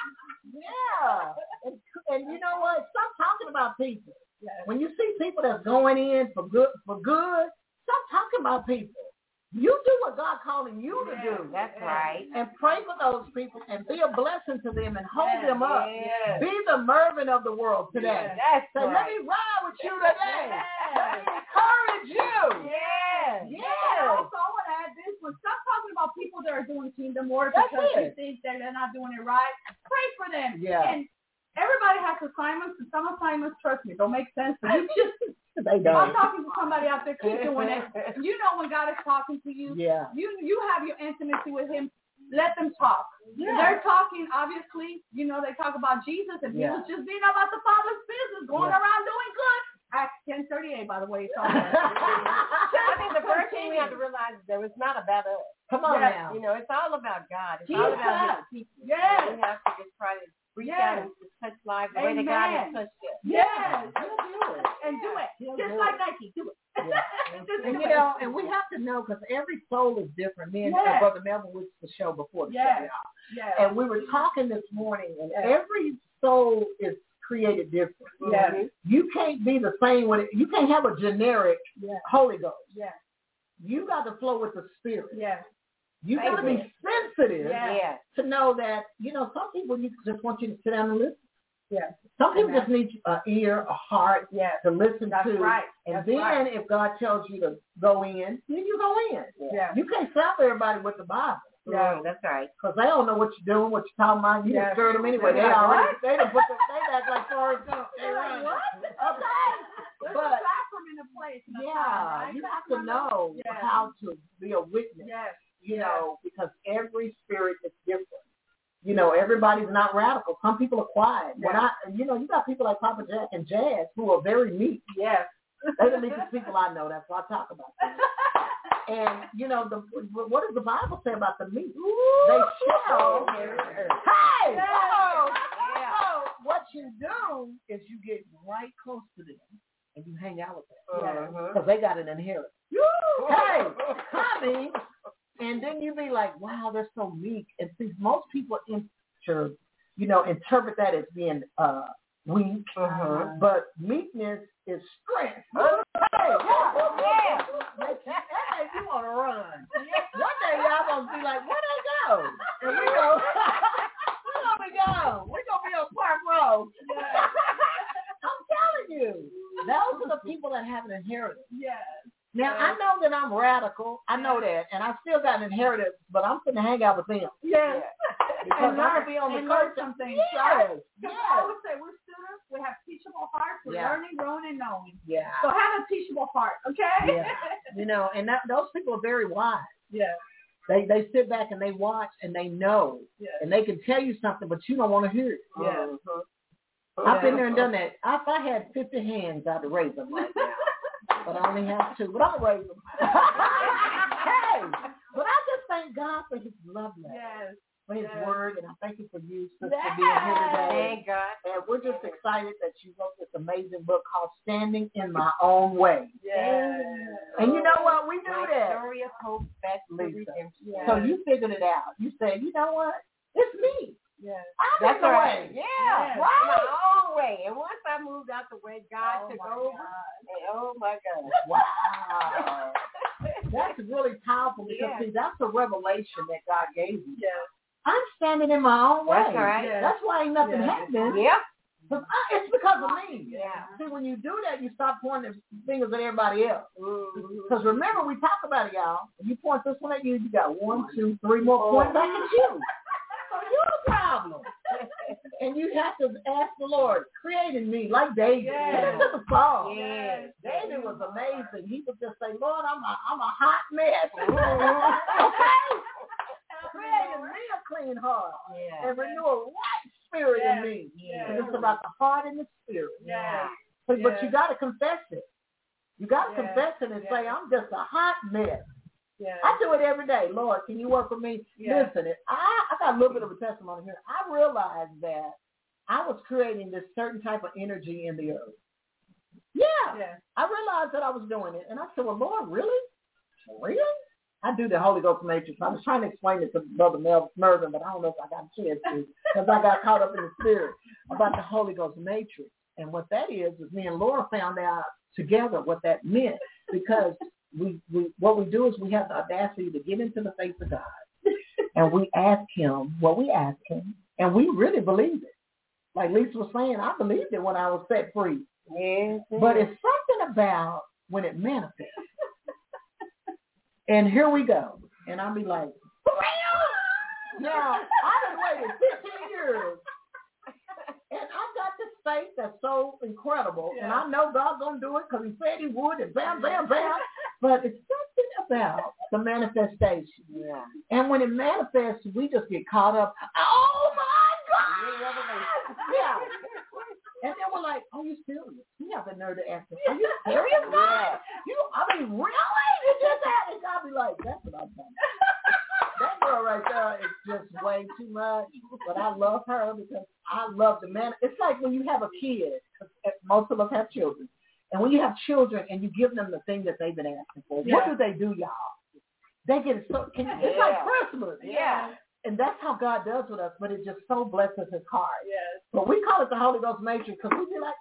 Yeah. And, and you know what? Stop talking about people. Yes. When you see people that's going in for good, for good, stop talking about people. You do what God calling you to do. That's right. And pray for those people and be a blessing to them and hold Yes, them up. yes. Be the Mervin of the world today. That's Say, let right. me ride with you today. Yes. Let me encourage you. Yes. And Yes. also, I want to add this one. Stop talking about people that are doing kingdom work That's because you it. think that they're not doing it right. Pray for them. Yeah. And everybody has assignments, and some assignments, trust me, don't make sense. But you just, They I'm don't. talking to somebody out there, keep doing it. You know when God is talking to you. Yeah. You you have your intimacy with him. Let them talk. Yeah. They're talking, obviously, you know, they talk about Jesus, and he Yeah. was just being about the Father's business, going Yeah. around doing good. Acts ten thirty-eight, by the way. It's on there. I think the first thing we have to realize is that it's not about us. Come on Yes. now. You know, it's all about God. It's Jesus. all about His people. Yes. We have to just try to reach Yes. out and just touch lives the way that God has Amen. touched us. Yes. He'll do it. And do it. He'll Just do like it. Nike. Do it. Yeah. Just And do you it. know, and we have to know because every soul is different. Me and Yes. Brother Melvin was the show before the Yes. show, y'all. Yes. And we were talking this morning, and Yes. every soul is created different. Yes. You can't be the same with it. You can't have a generic Yes. Holy Ghost. Yes. You got to flow with the Spirit. Yes. You got to be Amen. sensitive Yes. Yeah. to know that, you know, some people you just want you to sit down and listen. Yes. Some people Amen. just need an ear, a heart Yes. to listen That's to. right. And That's then right. if God tells you to go in, then you go in. Yeah. You can't stop everybody with the Bible. Yeah. Mm, that's right. Because they don't know what you're doing, what you're talking about. You Yes. just scared them anyway. They They're like, already, what? they done put the, they act like Forrest Gump. They They're like, running. what? Okay. There's But, a sacrament in place. in a yeah, time, right? you have to know Yes. how to be a witness, Yes. you Yes. know, because every spirit is different. You know, everybody's not radical. Some people are quiet. When Yeah. I, you know, you got people like Papa Jack and Jazz who are very meek. Yes. They're the meekest people I know. That's why I talk about them. And, you know, the what does the Bible say about the meek? They shall inherit the earth. Hey! Yes. So, Yeah. so what you do is you get right close to them and you hang out with them. Mhm. Because they got an inheritance. Hey, coming, and then you be like, wow, they're so meek. And see, most people inter, you know, interpret that as being uh, weak, Mhm. but meekness is strength. Hey, yeah, yeah. Makes you, that makes you want to run. One day y'all gonna be like, where they go? And we go, where gonna be go? We gonna be on Park Road. I'm telling you, those are the people that have an inheritance. Yes. Now, I know that I'm radical. I know that. And I still got an inheritance, but I'm going to hang out with them. Yes. Because I'm And learn, going to be on the and learn coast. some things, Yes. right? Yes. I always say we're students. We have teachers teachable hearts. We're Yeah. learning, growing, and knowing. Yeah. So have a teachable heart, okay? Yeah. You know, and that, those people are very wise. Yeah. They they sit back and they watch and they know. Yeah. And they can tell you something, but you don't want to hear it. Yeah. I've been there and done that. If I had fifty hands, I'd raise them right now. But I only have two. But I'll raise them. Hey, but I just thank God for his love letter, Yes. for his Yes. word, and I thank you for you, sister, Yes. for being here today. Thank God. And we're just excited that you wrote this amazing book called Standing in My Own Way. Yes. And you know what? We do My that. story of hope, back to Lisa. redemption. Yes. So you figured it out. You said, you know what? It's me. Yes. I'm That's in the right. way. Yeah. Yes. Right? My own way. And once I moved out the way, God Oh, took my over. God. And oh my God. Wow. That's really powerful because, Yeah. see, that's a revelation that God gave you. Yes. I'm standing in my own way. That's right. Yes. That's why ain't nothing Yes. happening. Yep. 'Cause I, it's because of me. Yeah. See, when you do that, you stop pointing fingers at everybody else. Mm-hmm. Because remember, we talk about it, y'all. When you point this one at you, you got one, two, three more pointing back at you. So you're the problem. And you have to ask the Lord, create in me, like David. Yes. Listen to the song. Yes. David was amazing. He would just say, Lord, I'm a, I'm a hot mess. Okay? Create in me a clean heart Yeah. and renew a right spirit Yes. in me. Yes. And it's about the heart and the spirit. Yes. But, but Yes. you got to confess it. You got to Yes. confess it and Yes. say, I'm just a hot mess. Yes. I do it every day. Lord, can you work with me? Yes. Listen, it- I, I got a little bit of a testimony here. I realized that I was creating this certain type of energy in the earth. Yeah. Yes. I realized that I was doing it. And I said, well, Lord, really? For real? I do the Holy Ghost matrix. I was trying to explain it to Brother Mel Mervin, but I don't know if I got a chance to because I got caught up in the spirit about the Holy Ghost matrix. And what that is, is me and Laura found out together what that meant because we, we what we do is we have the audacity to get into the face of God and we ask him what we ask him, and we really believe it. Like Lisa was saying, I believed it when I was set free. Yes. But it's something about when it manifests. And here we go. And I'll be like, for real? Now, I've waited fifteen years. And I've got this faith that's so incredible. Yeah. And I know God's going to do it because he said he would. And bam, bam, bam. But it's something about the manifestation. Yeah. And when it manifests, we just get caught up. Oh, my God. Yeah. And then we're like, are you serious? You have the nerve to ask me, are you serious, God? You, I mean, really? You did that? And God be like, that's what I'm talking about. That girl right there is just way too much. But I love her because I love the man. It's like when you have a kid. Most of us have children. And when you have children and you give them the thing that they've been asking for, Yeah. what do they do, y'all? They get so, can, it's like Yeah. Christmas. Yeah. And that's how God does with us, but it just so blesses his heart. Yes. But we call it the Holy Ghost matrix because we be like,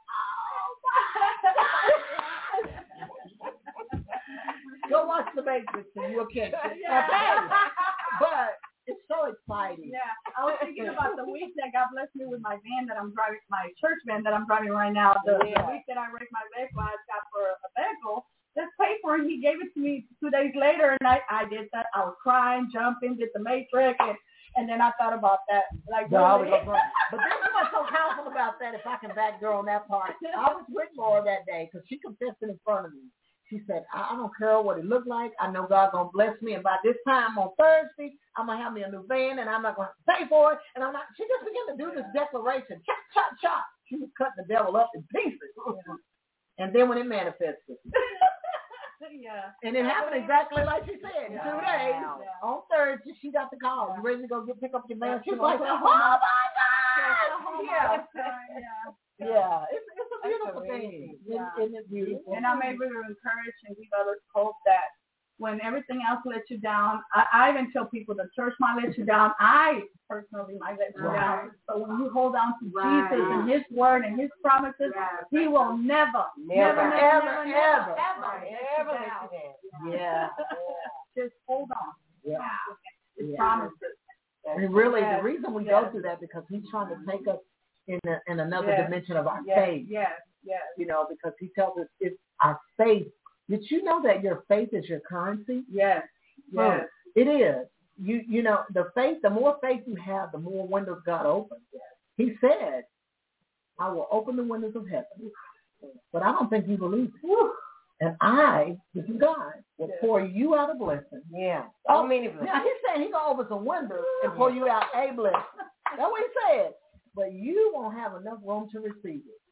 oh, my God. Go watch the Matrix and you'll catch it. Yeah. Okay. But it's so exciting. Yeah, I was thinking about the week that God blessed me with my van that I'm driving, my church van that I'm driving right now. The, Yeah. the week that I wrecked my vehicle, I got for a vehicle. This paper, and he gave it to me two days later, and I, I did that. I was crying, jumping, did the matrix, and, and then I thought about that. Like, The Holy really? Ghost matrix. But this is what's so powerful about that, if I can backdoor on that part. I was with Laura that day because she confessed it in front of me. She said, I, I don't care what it looked like. I know God's going to bless me. And by this time on Thursday, I'm going to have me a new van, and I'm not going to pay for it. And I'm not. She just began to do this declaration. Chop, chop, chop. She was cutting the devil up in pieces. Yeah. And then when it manifested. Yeah. And it happened exactly like she said. In two days, Yeah. on Thursday, she got the call. You ready to go get pick up your man? Yeah. She's like, oh, my Oklahoma. God! Yeah. Yeah. Yeah. It's, it's a That's beautiful amazing. thing. Yeah. Isn't it beautiful? And I'm able to encourage and give others hope that when everything else lets you down, I, I even tell people the church might let you down. I personally might let you Right. down. But when you hold on to Right. Jesus and his word and his promises, Right. he will never, Never, never, ever, never, ever. ever, Never let let you down. you down. Yeah. Just hold on. Yeah. His Yeah. promises. And really, Yes. the reason we Yes. go through that because he's trying to take us in a, in another Yes. dimension of our Yes, faith. yes, yes. You know, because he tells us it's our faith. Did you know that your faith is your currency? Yes, yes. It is. You you know, the faith, the more faith you have, the more windows God opens. He said, I will open the windows of heaven. But I don't think you believe it. And I, this is God, will yeah. pour you out a blessing. Yeah. Oh, many blessings. Now he's saying he's going to open some windows and pour you out a blessing. That's what he said. But you won't have enough room to receive it.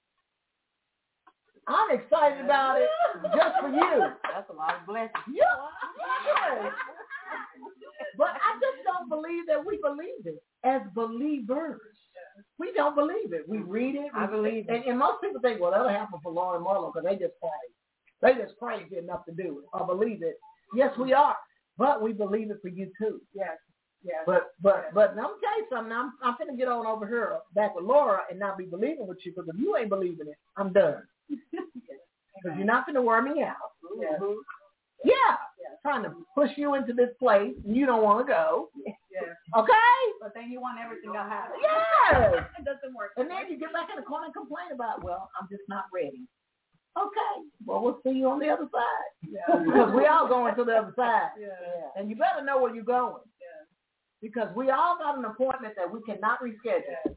I'm excited about it just for you. That's a lot of blessings. Yeah. But I just don't believe that we believe it as believers. We don't believe it. We read it. We I believe it. And, and most people think, well, that'll happen for Lauren and Marlo because they just pray. They just crazy enough to do it or believe it. Yes, we are. But we believe it for you too. Yes. Yes. But but yes. but I'm gonna tell you something. I'm I'm gonna get on over here back with Laura and not be believing with you because if you ain't believing it, I'm done. Because you're not gonna wear me out. Yes. Yeah. Yes. Trying to push you into this place and you don't want to go. Yes. Okay. But then you want everything to happen. Yes. It doesn't work. And then you get back in the corner and complain about, well, I'm just not ready. Okay. Well, we'll see you on the other side. Yeah. Because we all going to the other side. Yeah. And you better know where you're going. Yeah. Because we all got an appointment that we cannot reschedule. Yeah.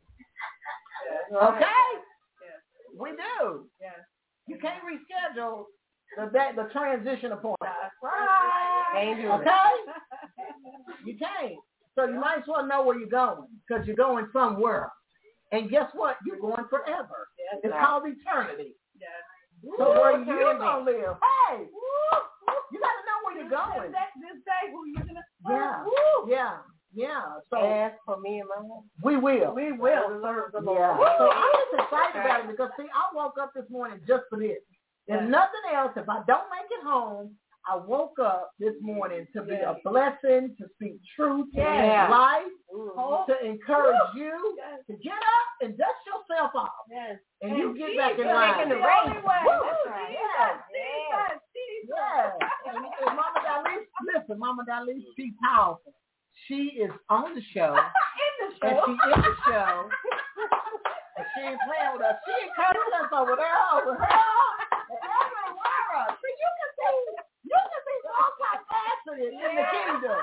Yeah. Okay? Yeah. We do. Yeah. You can't reschedule the that, the transition appointment. That's right. Okay? You can't. So you might as well know where you're going because you're going somewhere. And guess what? You're going forever. Yes, it's right. called eternity. Yes. So where you gonna live? Hey, you got to know where you're going. This day, this day who you're gonna. Yeah, Woo. yeah, yeah. So ask for me and my home. We will. We will serve the Lord. Yeah. So I'm just excited about it because see, I woke up this morning just for this. If yes. nothing else, if I don't make it home, I woke up this morning to be yes. a blessing, to speak truth yes. in life, mm-hmm. to encourage Woo. you yes. to get up and dust yourself off. Yes. And, and you get Jesus, back in line. The only way. That's right. Yes. Jesus, Jesus. Yes. And, and Mama Dalise, listen, Mama Dalise, she's powerful. She is on the show. in the show. And she in the show. And she ain't playing with us. She encouraging us over there, over here. Everywhere. So you can see, you can see multifaceted in the kingdom.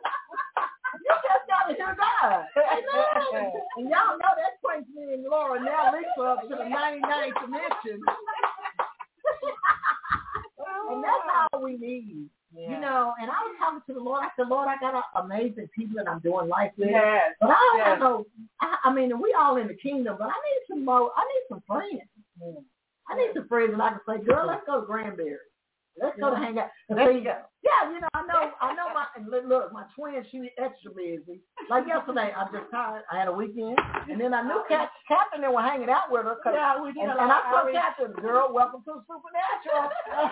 You just got to hear God. Amen. And y'all know that brings me and Laura now Lisa up to the ninety-ninth dimension. And that's all we need. Yeah. You know, and I was talking to the Lord. I said, Lord, I got amazing people that I'm doing life with. Yes. But I don't yes. know. I, I mean, we all in the kingdom, but I need some more. I need some friends. Mm. I need some friends that I can say, girl, let's go to Granbury. Let's go to hang out. There you go. Yeah, you know, I know, I know my, and look, my twin, she extra busy. Like yesterday, I'm just tired. I had a weekend. And then I knew Cat, Catherine and were hanging out with her. Yeah, we did. And, and I told Catherine, girl, welcome to the supernatural.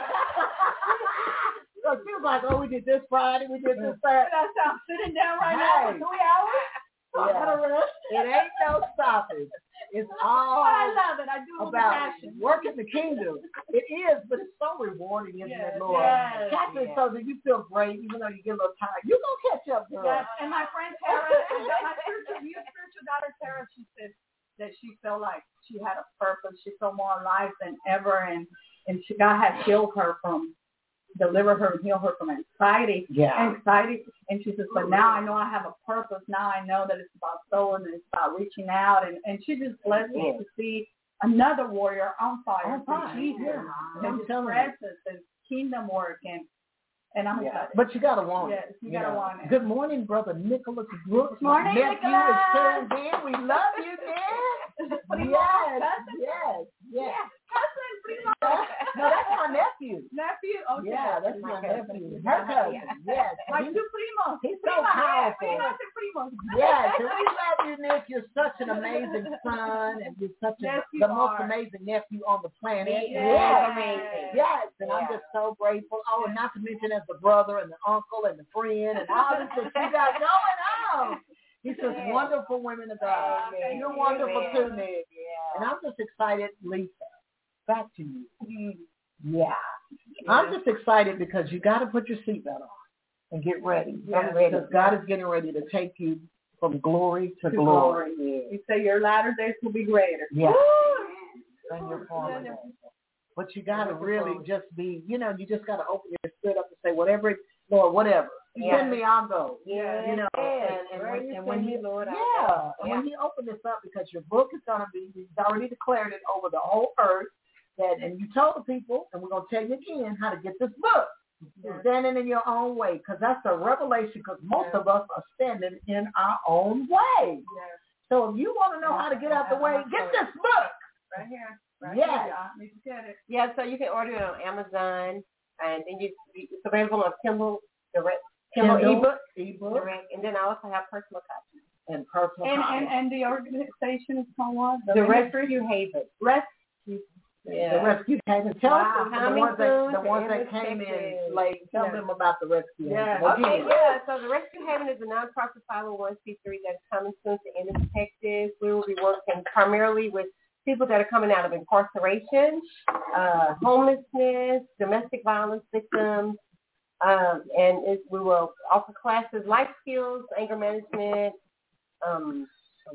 So she was like, oh, we did this Friday, we did this Saturday. I'm sitting down right hey. now for three hours. Yeah. It ain't no stopping. It's all oh, I love it. I do it about passion. Working the kingdom. It is, but it's so rewarding, isn't yes, it, Lord? Yes, Catherine, yes. so that you feel great, even though you get a little tired. You're going to catch up, girl. Yes, and my friend Tara, my spiritual, new spiritual daughter Tara, she said that she felt like she had a purpose. She felt more alive than ever, and, and she, God had healed her from deliver her and heal her from anxiety. Yeah. Anxiety. And she says, but now I know I have a purpose. Now I know that it's about soul and it's about reaching out. And, and she just blessed me to see another warrior on fire on for fire. Jesus Yeah. and his presence and kingdom work. And, and I'm yeah. excited. But you got to want yes, it. you, you got to know. want it. Good morning, Brother Nicholas Brooks. Good morning, nephew Nicholas. is tuned in. We love you, Dan. yes, yes, yes. Cousin, primo. No, that's my nephew. Nephew? Okay. Yeah, that's my nephew. Her cousin. Yes. My two primos. He's so powerful. Primos and primos. Yes, and we love you, Nick. You're such an amazing son, and you're such a, yes, you the are. most amazing nephew on the planet. Yes. Yes, Amazing. yes, and yeah. I'm just so grateful. Oh, and not to mention as the brother and the uncle and the friend and all this that you got going on. He's just yeah. wonderful women of God. Amen. You're wonderful Amen. too, Nick. Yeah. And I'm just excited, Lisa. Back to you. Mm. Yeah. yeah. I'm just excited because you got to put your seatbelt on and get ready. Yes. Because God is getting ready to take you from glory to, to glory. glory. You say your latter days will be greater. Yeah. Than your former days. But you got to really just be, you know, you just got to open your spirit up and say, whatever, it, Lord, whatever. Yeah. Send me, I'll go. Yeah. You know, yes. and, and Where when, you and send when me, he, Lord, yeah, I'll go. and Yeah. when he opened this up, because your book is going to be, he's already declared it over the whole earth, that, and you told the people, and we're going to tell you again how to get this book. Yes. Standing in your own way, because that's a revelation, because most yes. of us are standing in our own way. Yes. So if you want to know yes. how to get out the way, get this book. Right here. Right yes. here, get it. Yeah, so you can order it on Amazon, and then you, it's available on Kindle Direct, Kindle, Kindle ebook, ebook, Direct, and then I also have personal copies. And personal and, copies. And, and the organization is called what? The, the Rescue Haven. Rescue. Yeah. The Rescue Haven. Tell wow. us the, the ones that the ones that came in late. Tell yeah. them about the Rescue yeah. Haven. Okay, yeah. So the Rescue Haven is a nonprofit five oh one c three that's coming soon to Ennis, Texas. We will be working primarily with people that are coming out of incarceration, uh, homelessness, domestic violence victims, um, and it, we will offer classes, life skills, anger management, um,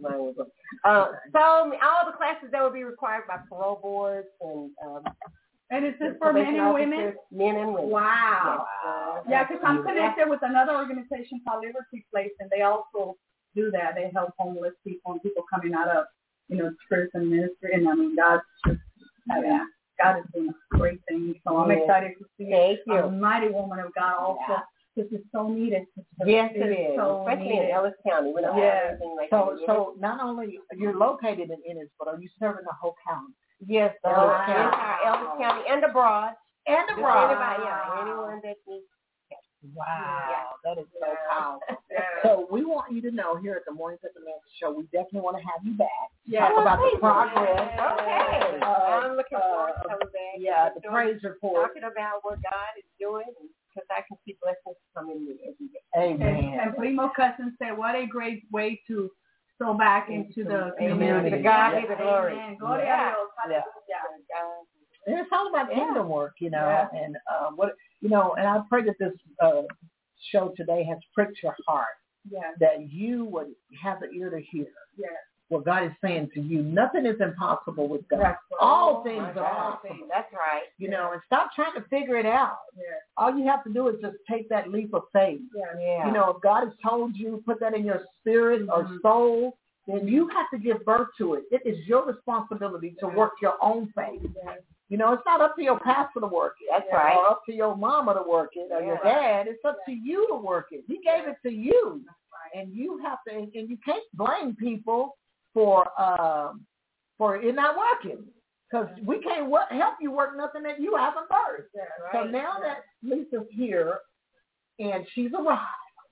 uh, so all the classes that will be required by parole boards and um, and is this for men and women? Men and women. Wow. Yes. Yeah, because I'm connected with another organization called Liberty Place, and they also do that. They help homeless people and people coming out of, you know, church and ministry. And I mean, God's just, yeah, God is doing great things. So I'm yeah. excited to see Thank you. a mighty woman of God also. Yeah. This is so needed. Yes, it is, so especially needed. in Ellis County. We don't yeah. have anything like so, that. So not only you're located in Ennis, but are you serving the whole county? Yes, the whole wow. county. entire Ellis County and abroad. And abroad. Anybody, yeah, anyone that needs. Wow, yeah. that is so yeah. powerful. Yeah. So we want you to know here at the Mornings at the Mansion Show, we definitely want to have you back. Yeah. Talk about the progress. Yeah. Okay. Uh, I'm looking forward uh, to coming back. Yeah, the praise report. Talking about what God is doing, because I can see blessings coming in every day. Amen. And, and Primo Cousin said, what a great way to sow back into the community. To God be the glory. Amen. Glory yeah. yeah. yeah. And it's all about yeah. kingdom work, you know, yeah. and uh, what you know. And I pray that this uh, show today has pricked your heart, yeah. that you would have the ear to hear yeah. what God is saying to you. Nothing is impossible with God. Right. All things oh, are possible. That's right. You know, and stop trying to figure it out. Yeah. All you have to do is just take that leap of faith. Yeah. Yeah. You know, if God has told you, put that in your spirit mm-hmm. or soul, then you have to give birth to it. It is your responsibility to work your own faith. Yeah. You know, it's not up to your pastor to work it. That's right. Or up to your mama to work it or yeah. your dad. It's up yeah. to you to work it. He gave yeah. it to you. Right. And you have to, and you can't blame people for um, for it not working. Because we can't work, help you work nothing that you haven't birthed. Yeah, right. So now yeah. that Lisa's here and she's arrived,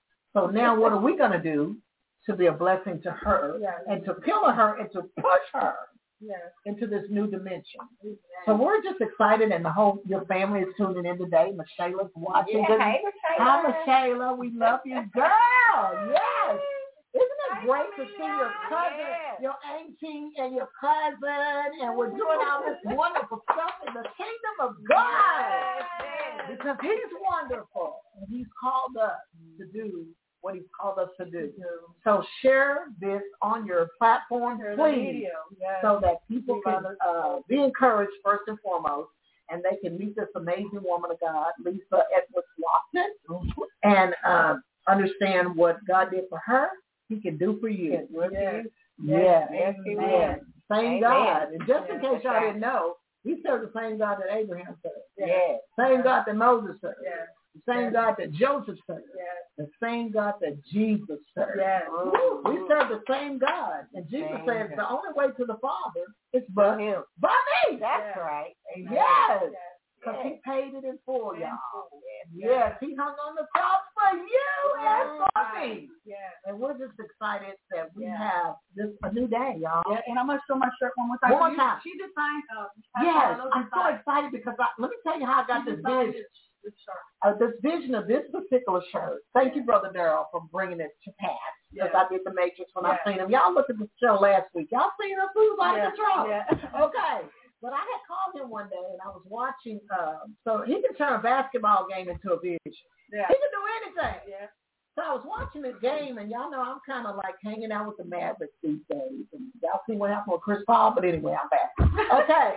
so now what are we going to do to be a blessing to her yeah. and to pillar her and to push her yeah. into this new dimension? Yeah. So we're just excited, and the whole your family is tuning in today. Michela's watching. Yeah, hey, Michela. Hi, Michela. We love you, girl. Yes. Isn't it great to see your cousin, yeah. your auntie, and your cousin, and we're doing all this wonderful stuff in the kingdom of God yeah. because He's wonderful, and He's called us to do what He's called us to do. So share this on your platform, please, yes. so that people can uh, be encouraged first and foremost, and they can meet this amazing woman of God, Lisa Edwards Lofton, and uh, understand what God did for her. He can do for you. Yes. Yeah. Yes, yeah. Same Amen. God. And just in yes. case y'all didn't know, we serve the same God that Abraham served. Yes. Same God that Moses served. Yes. The same yes. God that Joseph served. Yes. The same God that Jesus served. Yes. Ooh, we serve the same God. And Jesus Same said God. the only way to the Father is by Him. By me. That's yes. right. Amen. Yes. Yes. Because yes. He paid it in full, y'all. Yes. Yes. He hung on the cross for you and for me. Yes. And we're just excited that we yeah. have this a new day, y'all. Yeah, and I'm going to show my shirt one more time. One more time. She designed uh, Yes, I'm so excited because I, let me tell you how I got this vision. This, shirt. Uh, this vision of this particular shirt. Thank you, Brother Darrell, for bringing it to pass. Because yeah. I did the Matrix when yeah. I seen him. Y'all looked at the show last week. Y'all seen us? We was out yeah. of control. Yeah. Okay. But I had called him one day, and I was watching. Um, so he can turn a basketball game into a vision. Yeah. He can do anything. Yeah. So I was watching this game, and y'all know I'm kind of like hanging out with the Mavericks these days. And y'all see what happened with Chris Paul, but anyway, I'm back. Okay.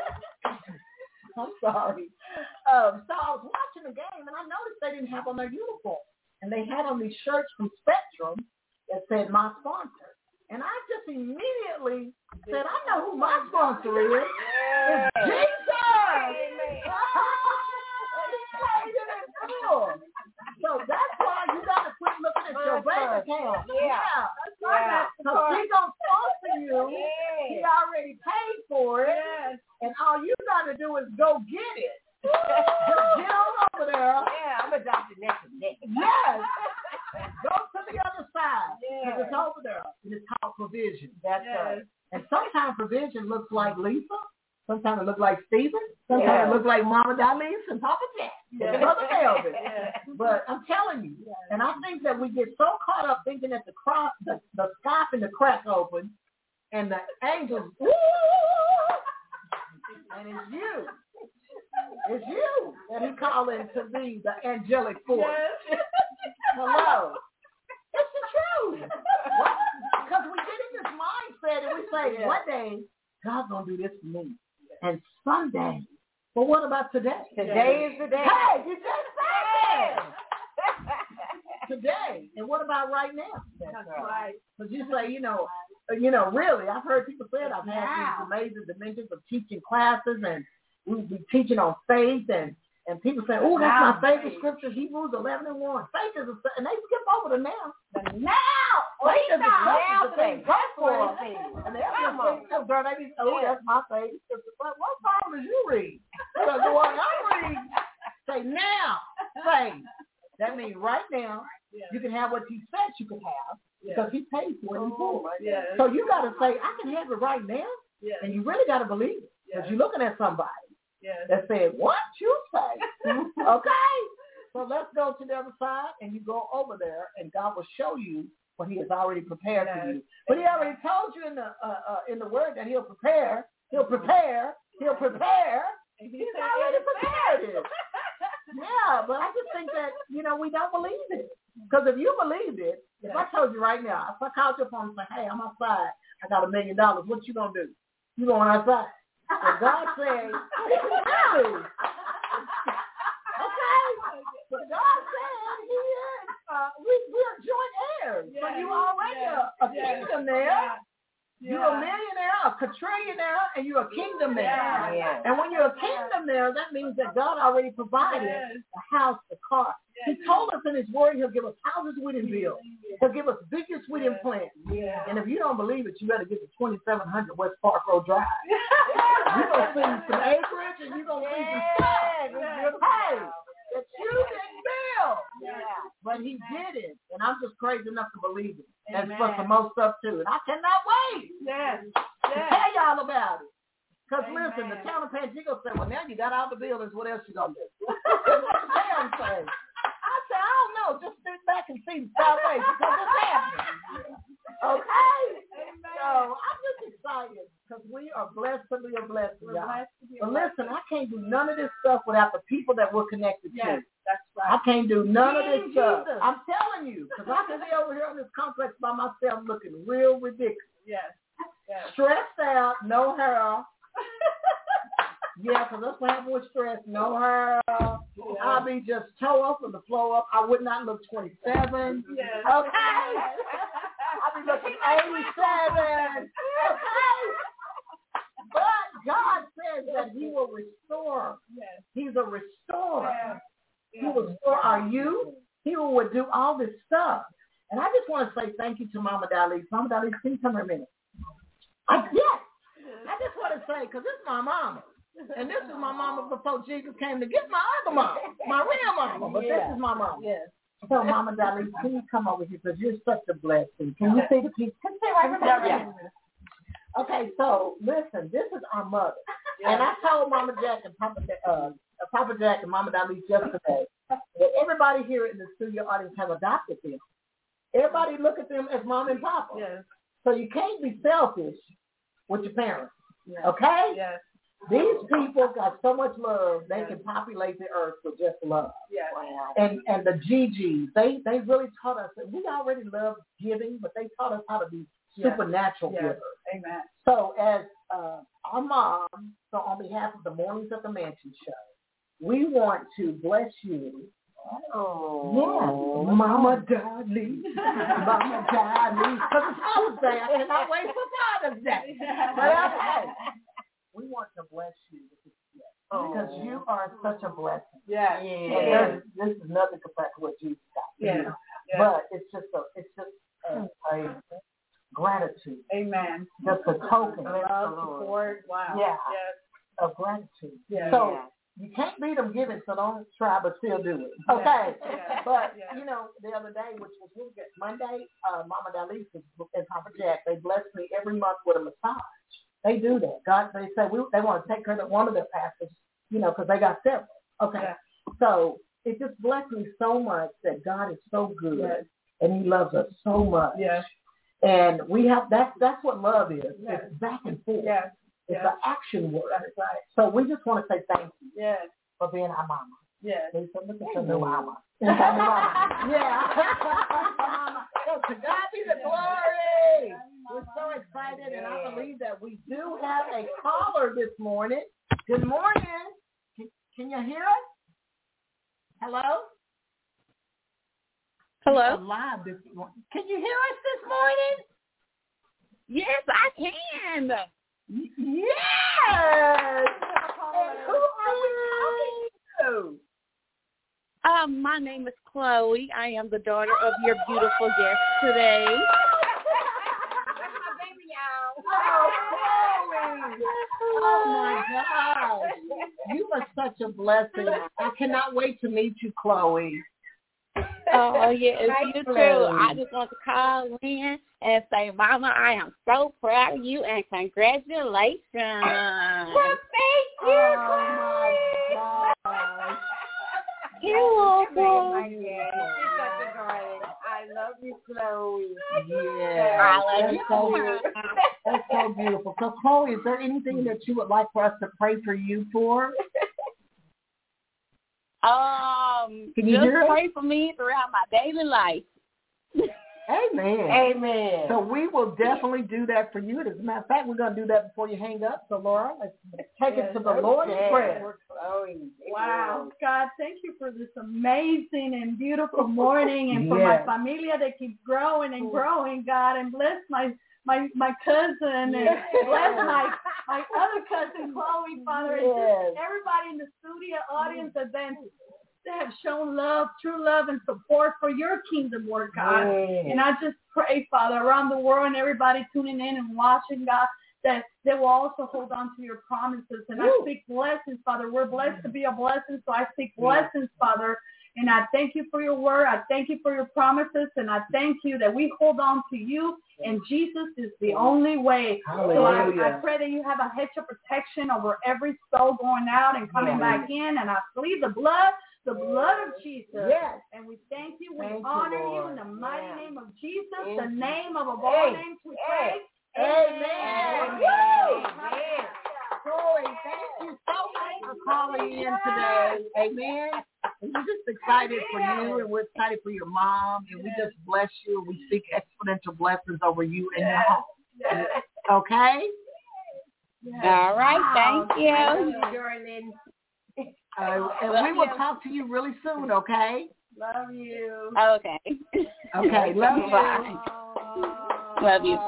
I'm sorry. Um, so I was watching the game, and I noticed they didn't have on their uniform. and they had on these shirts from Spectrum that said my sponsor. And I just immediately said, I know who my sponsor is. Yeah. It's Jesus. Amen. He's paid it in full. So that's why you got to quit looking at your bank account. Yeah. Yeah. Because he's going to sponsor you. Yeah. He already paid for it. Yes. And all you got to do is go get it. Just get on over there. Yeah, I'm adopted next to next. Yes. Go to the other side. Because Yeah. it's over there. And it's called provision. That's Yes. right. And sometimes provision looks like Lisa. Sometimes it looks like Stephen. Sometimes Yeah. it looks like Mama Dalise and Papa Jack. Yeah. And Brother Melvin. Yeah. But I'm telling you, and I think that we get so caught up thinking that the cross, the, the sky and the crack open, and the angels, woo, and it's you. It's you that he calling to be the angelic force. Yes. Hello. It's the truth. Because we get in this mindset and we say, Yeah. one day, God's going to do this for me. And someday, but what about today? Today is the day. Hey, you just said it. Today. And what about right now? That's right. Because you say, you know, you know, really, I've heard people say it. I've had these amazing dimensions of teaching classes, and we be teaching on faith, and, and people say, oh, that's my favorite scripture, Hebrews eleven and one. Faith is a, and they skip over the now. The now. Faith is a Now the faith. thing. That's for what us. it is. And they'll Come just think, oh, girl, they be, oh, Yeah. that's my favorite scripture. But what Bible did you read? Because the one I read say now faith. That means right now Yeah. you can have what he said you could have because he paid for it in full. Yes. So you got to say, I can have it right now, Yes. and you really got to believe it because Yes. you're looking at somebody Yes. that said, what you say? Okay. So let's go to the other side, and you go over there, and God will show you what he has already prepared Yes. for you. But he already told you in the uh, uh, in the word that he'll prepare, he'll prepare, he'll prepare. And He's said, already "It's prepared it. Yeah, but I just think that, you know, we don't believe it. Because if you believed it, if I told you right now, if I called you up and said, hey, I'm outside, I got a million dollars, what you going to do? You going outside. But God said, really? Okay. But God said he is, uh, we, we are joint heirs. So Yes, you already yes, a, a yes, kingdom there. yeah, You're yeah. a millionaire, a quadrillionaire, and you're a kingdom there. Yeah. Yeah. And when you're a kingdom there, that means that God already provided Yes. the house, the car. Yes. He told us in his word he'll give us houses we didn't build. He'll give us business we didn't plant. Yeah. And if you don't believe it, you better get to twenty-seven hundred West Park Road Drive. You're going to see some acreage and you're going to see some stuff. Yes. Hey, that you didn't build. Yeah. But he did it. And I'm just crazy enough to believe it. And Amen. for some more stuff too. And I cannot wait Yes. to Yes. tell y'all about it. Because Amen. listen, the town of Panjigo said, well, now you got all the buildings. What else you going to do? That's what the town said. I said, I don't know. Just sit back and see the salvation because it's happening. Okay? Amen. So I'm just excited because we are blessed to be a blessing, We're y'all. blessed to be a But blessing. listen, I can't do none of this stuff without the people that we're connected Yes, to. that's I right. can't do none of this King stuff. Jesus. I'm telling you, because I can be over here on this complex by myself looking real ridiculous. Yes. Yes. Stressed out, no hair. Yeah, because that's what happened with stress. No hair. I'll be just toe up with the flow up. I would not look twenty-seven. Yes. Okay. I'll be looking eighty-seven. Okay. But God says that he will restore. Yes. He's a restorer. Yes. He will restore our youth. He will do all this stuff. And I just want to say thank you to Mama Dalise. Mama Dalise, can you come here a minute? I, yes. I just want to say, because this is my mama. And this is my mama before Jesus came to get my other mama, my real mama. But Yeah. this is my mama. Yes. So, Mama Dalise, can you come over here? Because you're such a blessing. Can you see the piece? Can you see right from Yeah. there? Okay, so listen, this is our mother. And I told Mama Jack and Papa, uh, Papa Jack and Mama Dalise yesterday that everybody here in the studio audience have adopted them. Everybody look at them as mom and papa. Yes. So you can't be selfish with your parents. Yes. Okay? Yes. These people got so much love, they can populate the earth with just love. Yes. And and the G Gs, they, they really taught us that we already love giving, but they taught us how to be Yes. supernatural Yes. givers. Amen. So as uh, our mom, so on behalf of the Mornings at the Mansion show, we want to bless you Oh. Yes. Mama Darlene. Mama Darlene. Because it's Father's Day. I cannot wait for Father's Day. But okay. We want to bless you with this gift. Because Oh. you are such a blessing. Yeah. Yeah. And this is nothing compared to what Jesus got. Yeah. Yeah. But it's just a, it's just a, a gratitude. Amen. Just a token Love, support. Wow. Yeah. Yes. of gratitude. Yeah. So Yeah. you can't beat them giving, so don't try, but still do it. Okay. Yeah. But, Yeah. you know, the other day, which was really good, Monday, uh, Mama Dalise and Papa Jack, they bless me every month with a massage. They do that. God, they say we, they want to take care of one of their pastors, you know, because they got several. Okay. Yeah. So it just blessed me so much that God is so good, Yes. and He loves us so much. Yes. And we have that's that's what love is. Yes. It's back and forth. Yes. It's Yes. an action word. That's right. So we just want to say thank you Yes. for being our mama. Yes. Lisa, look at your new mama. Yeah. So to God be the glory. We're so excited, and I believe that we do have a caller this morning. Good morning. Can, can you hear us? Hello? Hello? You're live this morning. Can you hear us this morning? Yes, I can. Yes. And who are we talking to? Um, my name is Chloe. I am the daughter of your beautiful guest today. Oh, Chloe. Oh, my gosh. You are such a blessing. I cannot wait to meet you, Chloe. Oh, yes, Hi, you too. Chloe. I just want to call in and say, Mama, I am so proud of you and congratulations. Well, thank you, Oh, my gosh. You're welcome. My dear, she's such a darling. I love you, Chloe. Yeah. I love That's you. so, that's so beautiful. So, Chloe, is there anything that you would like for us to pray for you for? Um, Can you just hear us? pray for me throughout my daily life. Amen. Amen. So we will definitely do that for you. As a matter of fact, we're going to do that before you hang up. So, Laura, let's take it to the Lord's Prayer. Wow. God, thank you for this amazing and beautiful morning, and for Yes. my familia that keeps growing and growing, God, and bless my my my cousin, and Yes. bless my my other cousin Chloe, Father, and Yes. just everybody in the studio audience that then they have shown love, true love, and support for your kingdom work, God. Yes. And I just pray, Father, around the world and everybody tuning in and watching, God, that they will also hold on to your promises. And I Woo. speak blessings, Father. We're blessed to be a blessing, so I speak blessings, Father. And I thank you for your word. I thank you for your promises. And I thank you that we hold on to you. And Jesus is the only way. So I, I Hallelujah. pray that you have a hedge of protection over every soul going out and coming Yeah. back in. And I plead the blood, the blood of Jesus. Yes. And we thank you. We Thank you, honor you, Lord. in the mighty Yeah. name of Jesus, In the Jesus' name of all Hey. names we Hey. pray. Amen. Woo! Amen. Chloe, thank you so much for calling in today. Amen. And we're just excited for you, and we're excited for your mom, and we just bless you, and we speak exponential blessings over you and your home. Yes. Okay? All right, thank you. Darling. Uh, and we will talk to you really soon, okay? Love you. Okay. Okay, love you. Bye. Love you.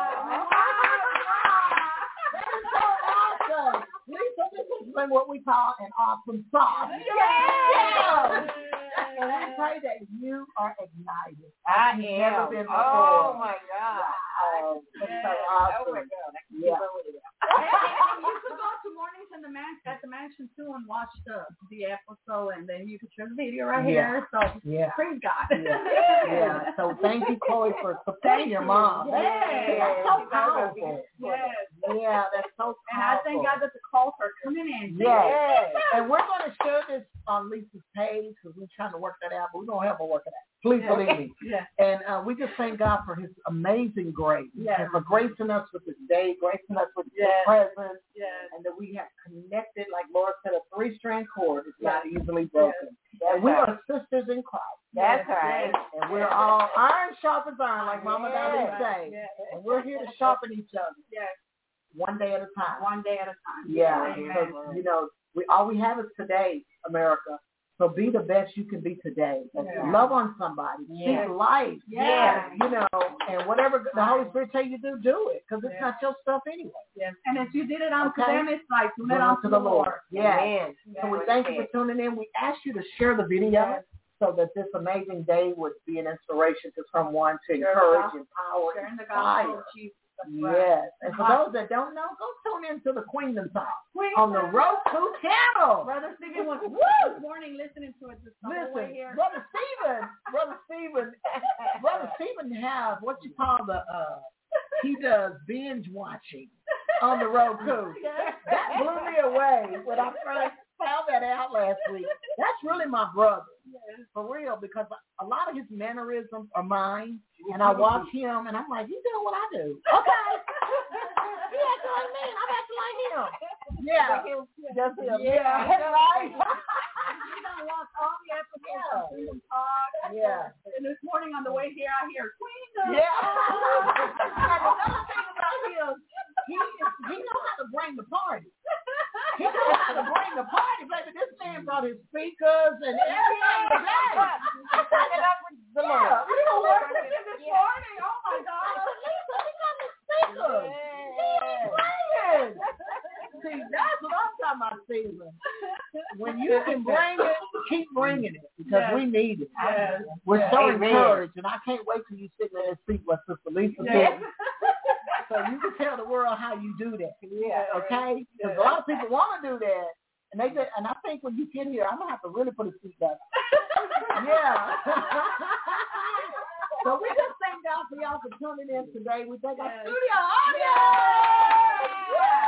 That is so awesome. Lisa, this has been what we call an awesome song. Yes. And we pray that you are ignited. I You've am. never been before. Oh, my God. Wow. That's so Oh, awesome. my God. I can't Yeah. believe it. And you could go to Mornings in the Man at the Mansion too and watch the the episode, and then you could share the video right Yeah. here. So Yeah. praise God. Yeah. Yeah. So thank you, Chloe, for supporting your mom. Yes. That's so powerful. Yes. Yeah, that's so powerful. And I thank God that the calls are coming in. Yes. And we're going to share this on Lisa's page because we're trying to work that out, but we're going to help her work it out. Please Yeah. believe me. Yeah. And uh, we just thank God for his amazing grace, Yes. and for gracing us with this day, gracing us with his Yes. presence, Yes. and that we have connected, like Laura said, a three-strand cord is not Yes. easily broken. That's And we right. are sisters in Christ. That's Yes. right. And we're all iron sharpens iron, like Mama Yes. Dolly say. Yes. And we're here to sharpen each other, Yes. one day at a time. One day at a time. Yeah, Amen. because, you know, we all we have is today, America. So be the best you can be today. Yeah. Love on somebody. Yeah. Speak life. Yeah. You know, and whatever the Holy Spirit tell you to do, do it. Because it's Yeah. not your stuff anyway. Yes. And if you did it unto Okay. them, it's like do it Belong unto the Lord. Yes. Amen. So we thank you for tuning in. We ask you to share the video Yes. so that this amazing day would be an inspiration to someone to Share the encourage, gospel. empower, Sharing the gospel inspire. of Jesus. That's right. Yes. And for Wow. those that don't know, go tune into the Queendom Talk Queen on the Roku channel. Brother Stephen was Woo! this morning listening to it this Listen, way here. Brother Stephen, Brother Stephen, Brother Stephen has what you call the, uh, he does binge watching on the Roku. Yes. That blew me away when I first found that out last week. That's really my brother, Yes. for real, because a lot of his mannerisms are mine, and I watch him, and I'm like, he's doing what I do. Okay. He acting like me, and I'm acting like him. Yeah. Just him. Yeah. Yeah. Right? You don't watch all the episodes of Queendom Talk. Yeah. And this morning on the way here, I hear Queendom Yeah. Talk. And another thing about him, he is, he knows how to bring the party. He knows how to bring the party, baby. This man brought his speakers and everything today. The Yeah. Lord. We were worshiping this morning. Oh my God. Lisa, we got the speakers. Yeah. Praying. See, that's what I'm talking about, Stephen. When you can bring it, keep bringing it because Yes. we need it. Yes. We're so Amen. encouraged, and I can't wait till you sit there and speak what Sister Lisa Yes. said. So you can tell the world how you do that. Yeah. Okay? Because a lot of people want to do that. And they just, and I think when you get here, I'm going to have to really put a seat back. Yeah. So we just thank God for y'all for tuning in today. We thank our Yes. studio audience. Yeah.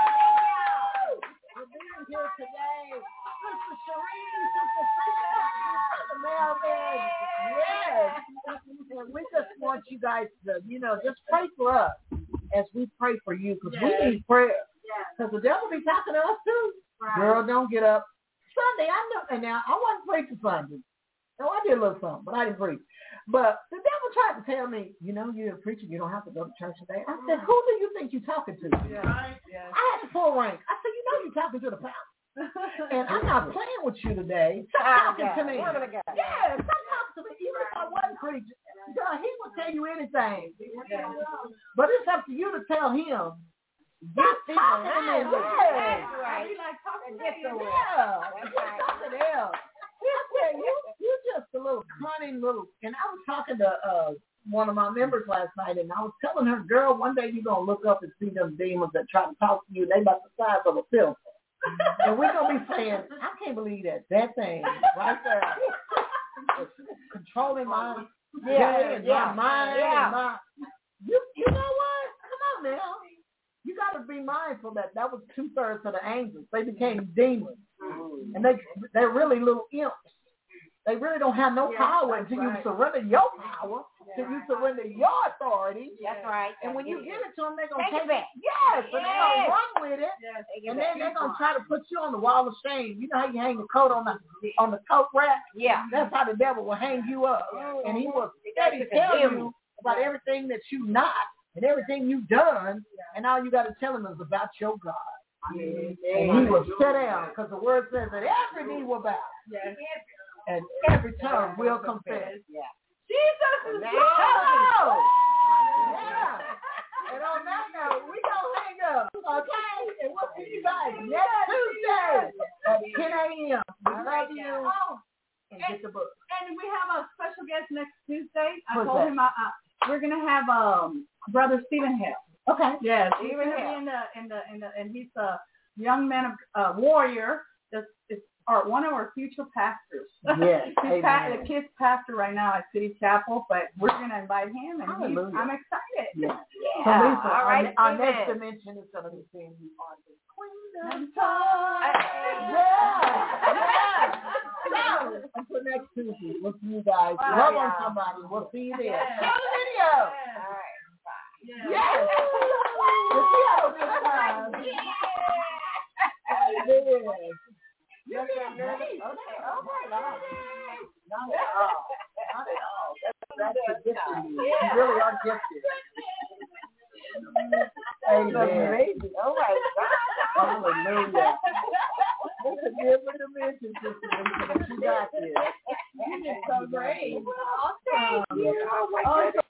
We're being here today. Sister Shereen, Sister Frida, Sister Melvin. Yes. And we just want you guys to, you know, just pray for us as we pray for you because Yes. we need prayer. Yes. Because the devil be talking to us too. Right. Girl, don't get up. Sunday, I know, and now I wasn't preaching Sunday. No, I did a little something, but I didn't preach. But the devil tried to tell me, you know, you're a preacher, you don't have to go to church today. I said, who do you think you're talking to? Yes. Right. Yes. I had to pull rank. I said, you know you're talking to the pastor. And I'm not playing with you today. Stop talking to me. Woman of God. Yeah, stop talking to me. Even if I wasn't preaching. Girl, he will tell you anything. Yes. But it's up to you to tell him. Stop talking to me. Right. Yeah. Right. We like talking to Get you. the Yeah. That's right. Something else. I said, you, you just a little cunning little, and I was talking to uh, one of my members last night, and I was telling her, girl, one day you're going to look up and see them demons that try to talk to you. They about the size of a pill. And we're going to be saying, I can't believe that. That thing right there is controlling my Yeah, head and yeah, my mind. yeah. And my, you, you know what? Come on now. You got to be mindful that that was two-thirds of the angels. They became demons. And they, they're really little imps. They really don't have no Yes, power that's until right. you surrender your power, until you surrender your authority. That's right. And when you give it to them, they're going to Take take it back. Yes, but they're going Yes. to run with it. Yes. And then they're going to try to put you on the wall of shame. You know how you hang the coat on the on the coat rack? Yeah. That's how the devil will hang you up. And he will got steady to tell condemn you about everything that you not and everything you've done. And all you got to tell him is about your God. And he will sit down because the word says that every knee will bow Yes. and every tongue will confess. Yeah. Jesus is Now- Lord. Yeah. And on that note, we gonna hang up, okay? And we'll see you guys next Tuesday at ten a.m. We love you. Oh, And get the book. and we have a special guest next Tuesday. I Who's told that? him I, uh, we're gonna have um Brother Stephen Hale. Okay. Yes, he's Stephen gonna Hale. be in the in the in the and he's a young man of uh, warrior. That's is our one of our future pastors. Yes, He's pa- amen. the kid's pastor right now at City Chapel, but we're gonna invite him, and he's, Hallelujah. I'm excited. Yeah. Yeah. So Lisa, All our, right. our Amen. next dimension is gonna be seeing you on the Queendom Talk. Yeah. Yeah. So, until next Tuesday, we'll see you guys. Bye, Love on y'all. somebody. We'll see you there. Yeah. Share the video. All right. Bye. Yeah. Yes. We'll see you have a good time. Yes. Yes, I'm nervous. Okay. Oh my God. Not at all. Not at all. That's, that's a gift to you. You really are gifted. Amen. Amazing. Oh my God. Hallelujah. a different dimension, Sister Lisa, but you got this. You did so great. Oh, thank you. Oh, my Oh, goodness.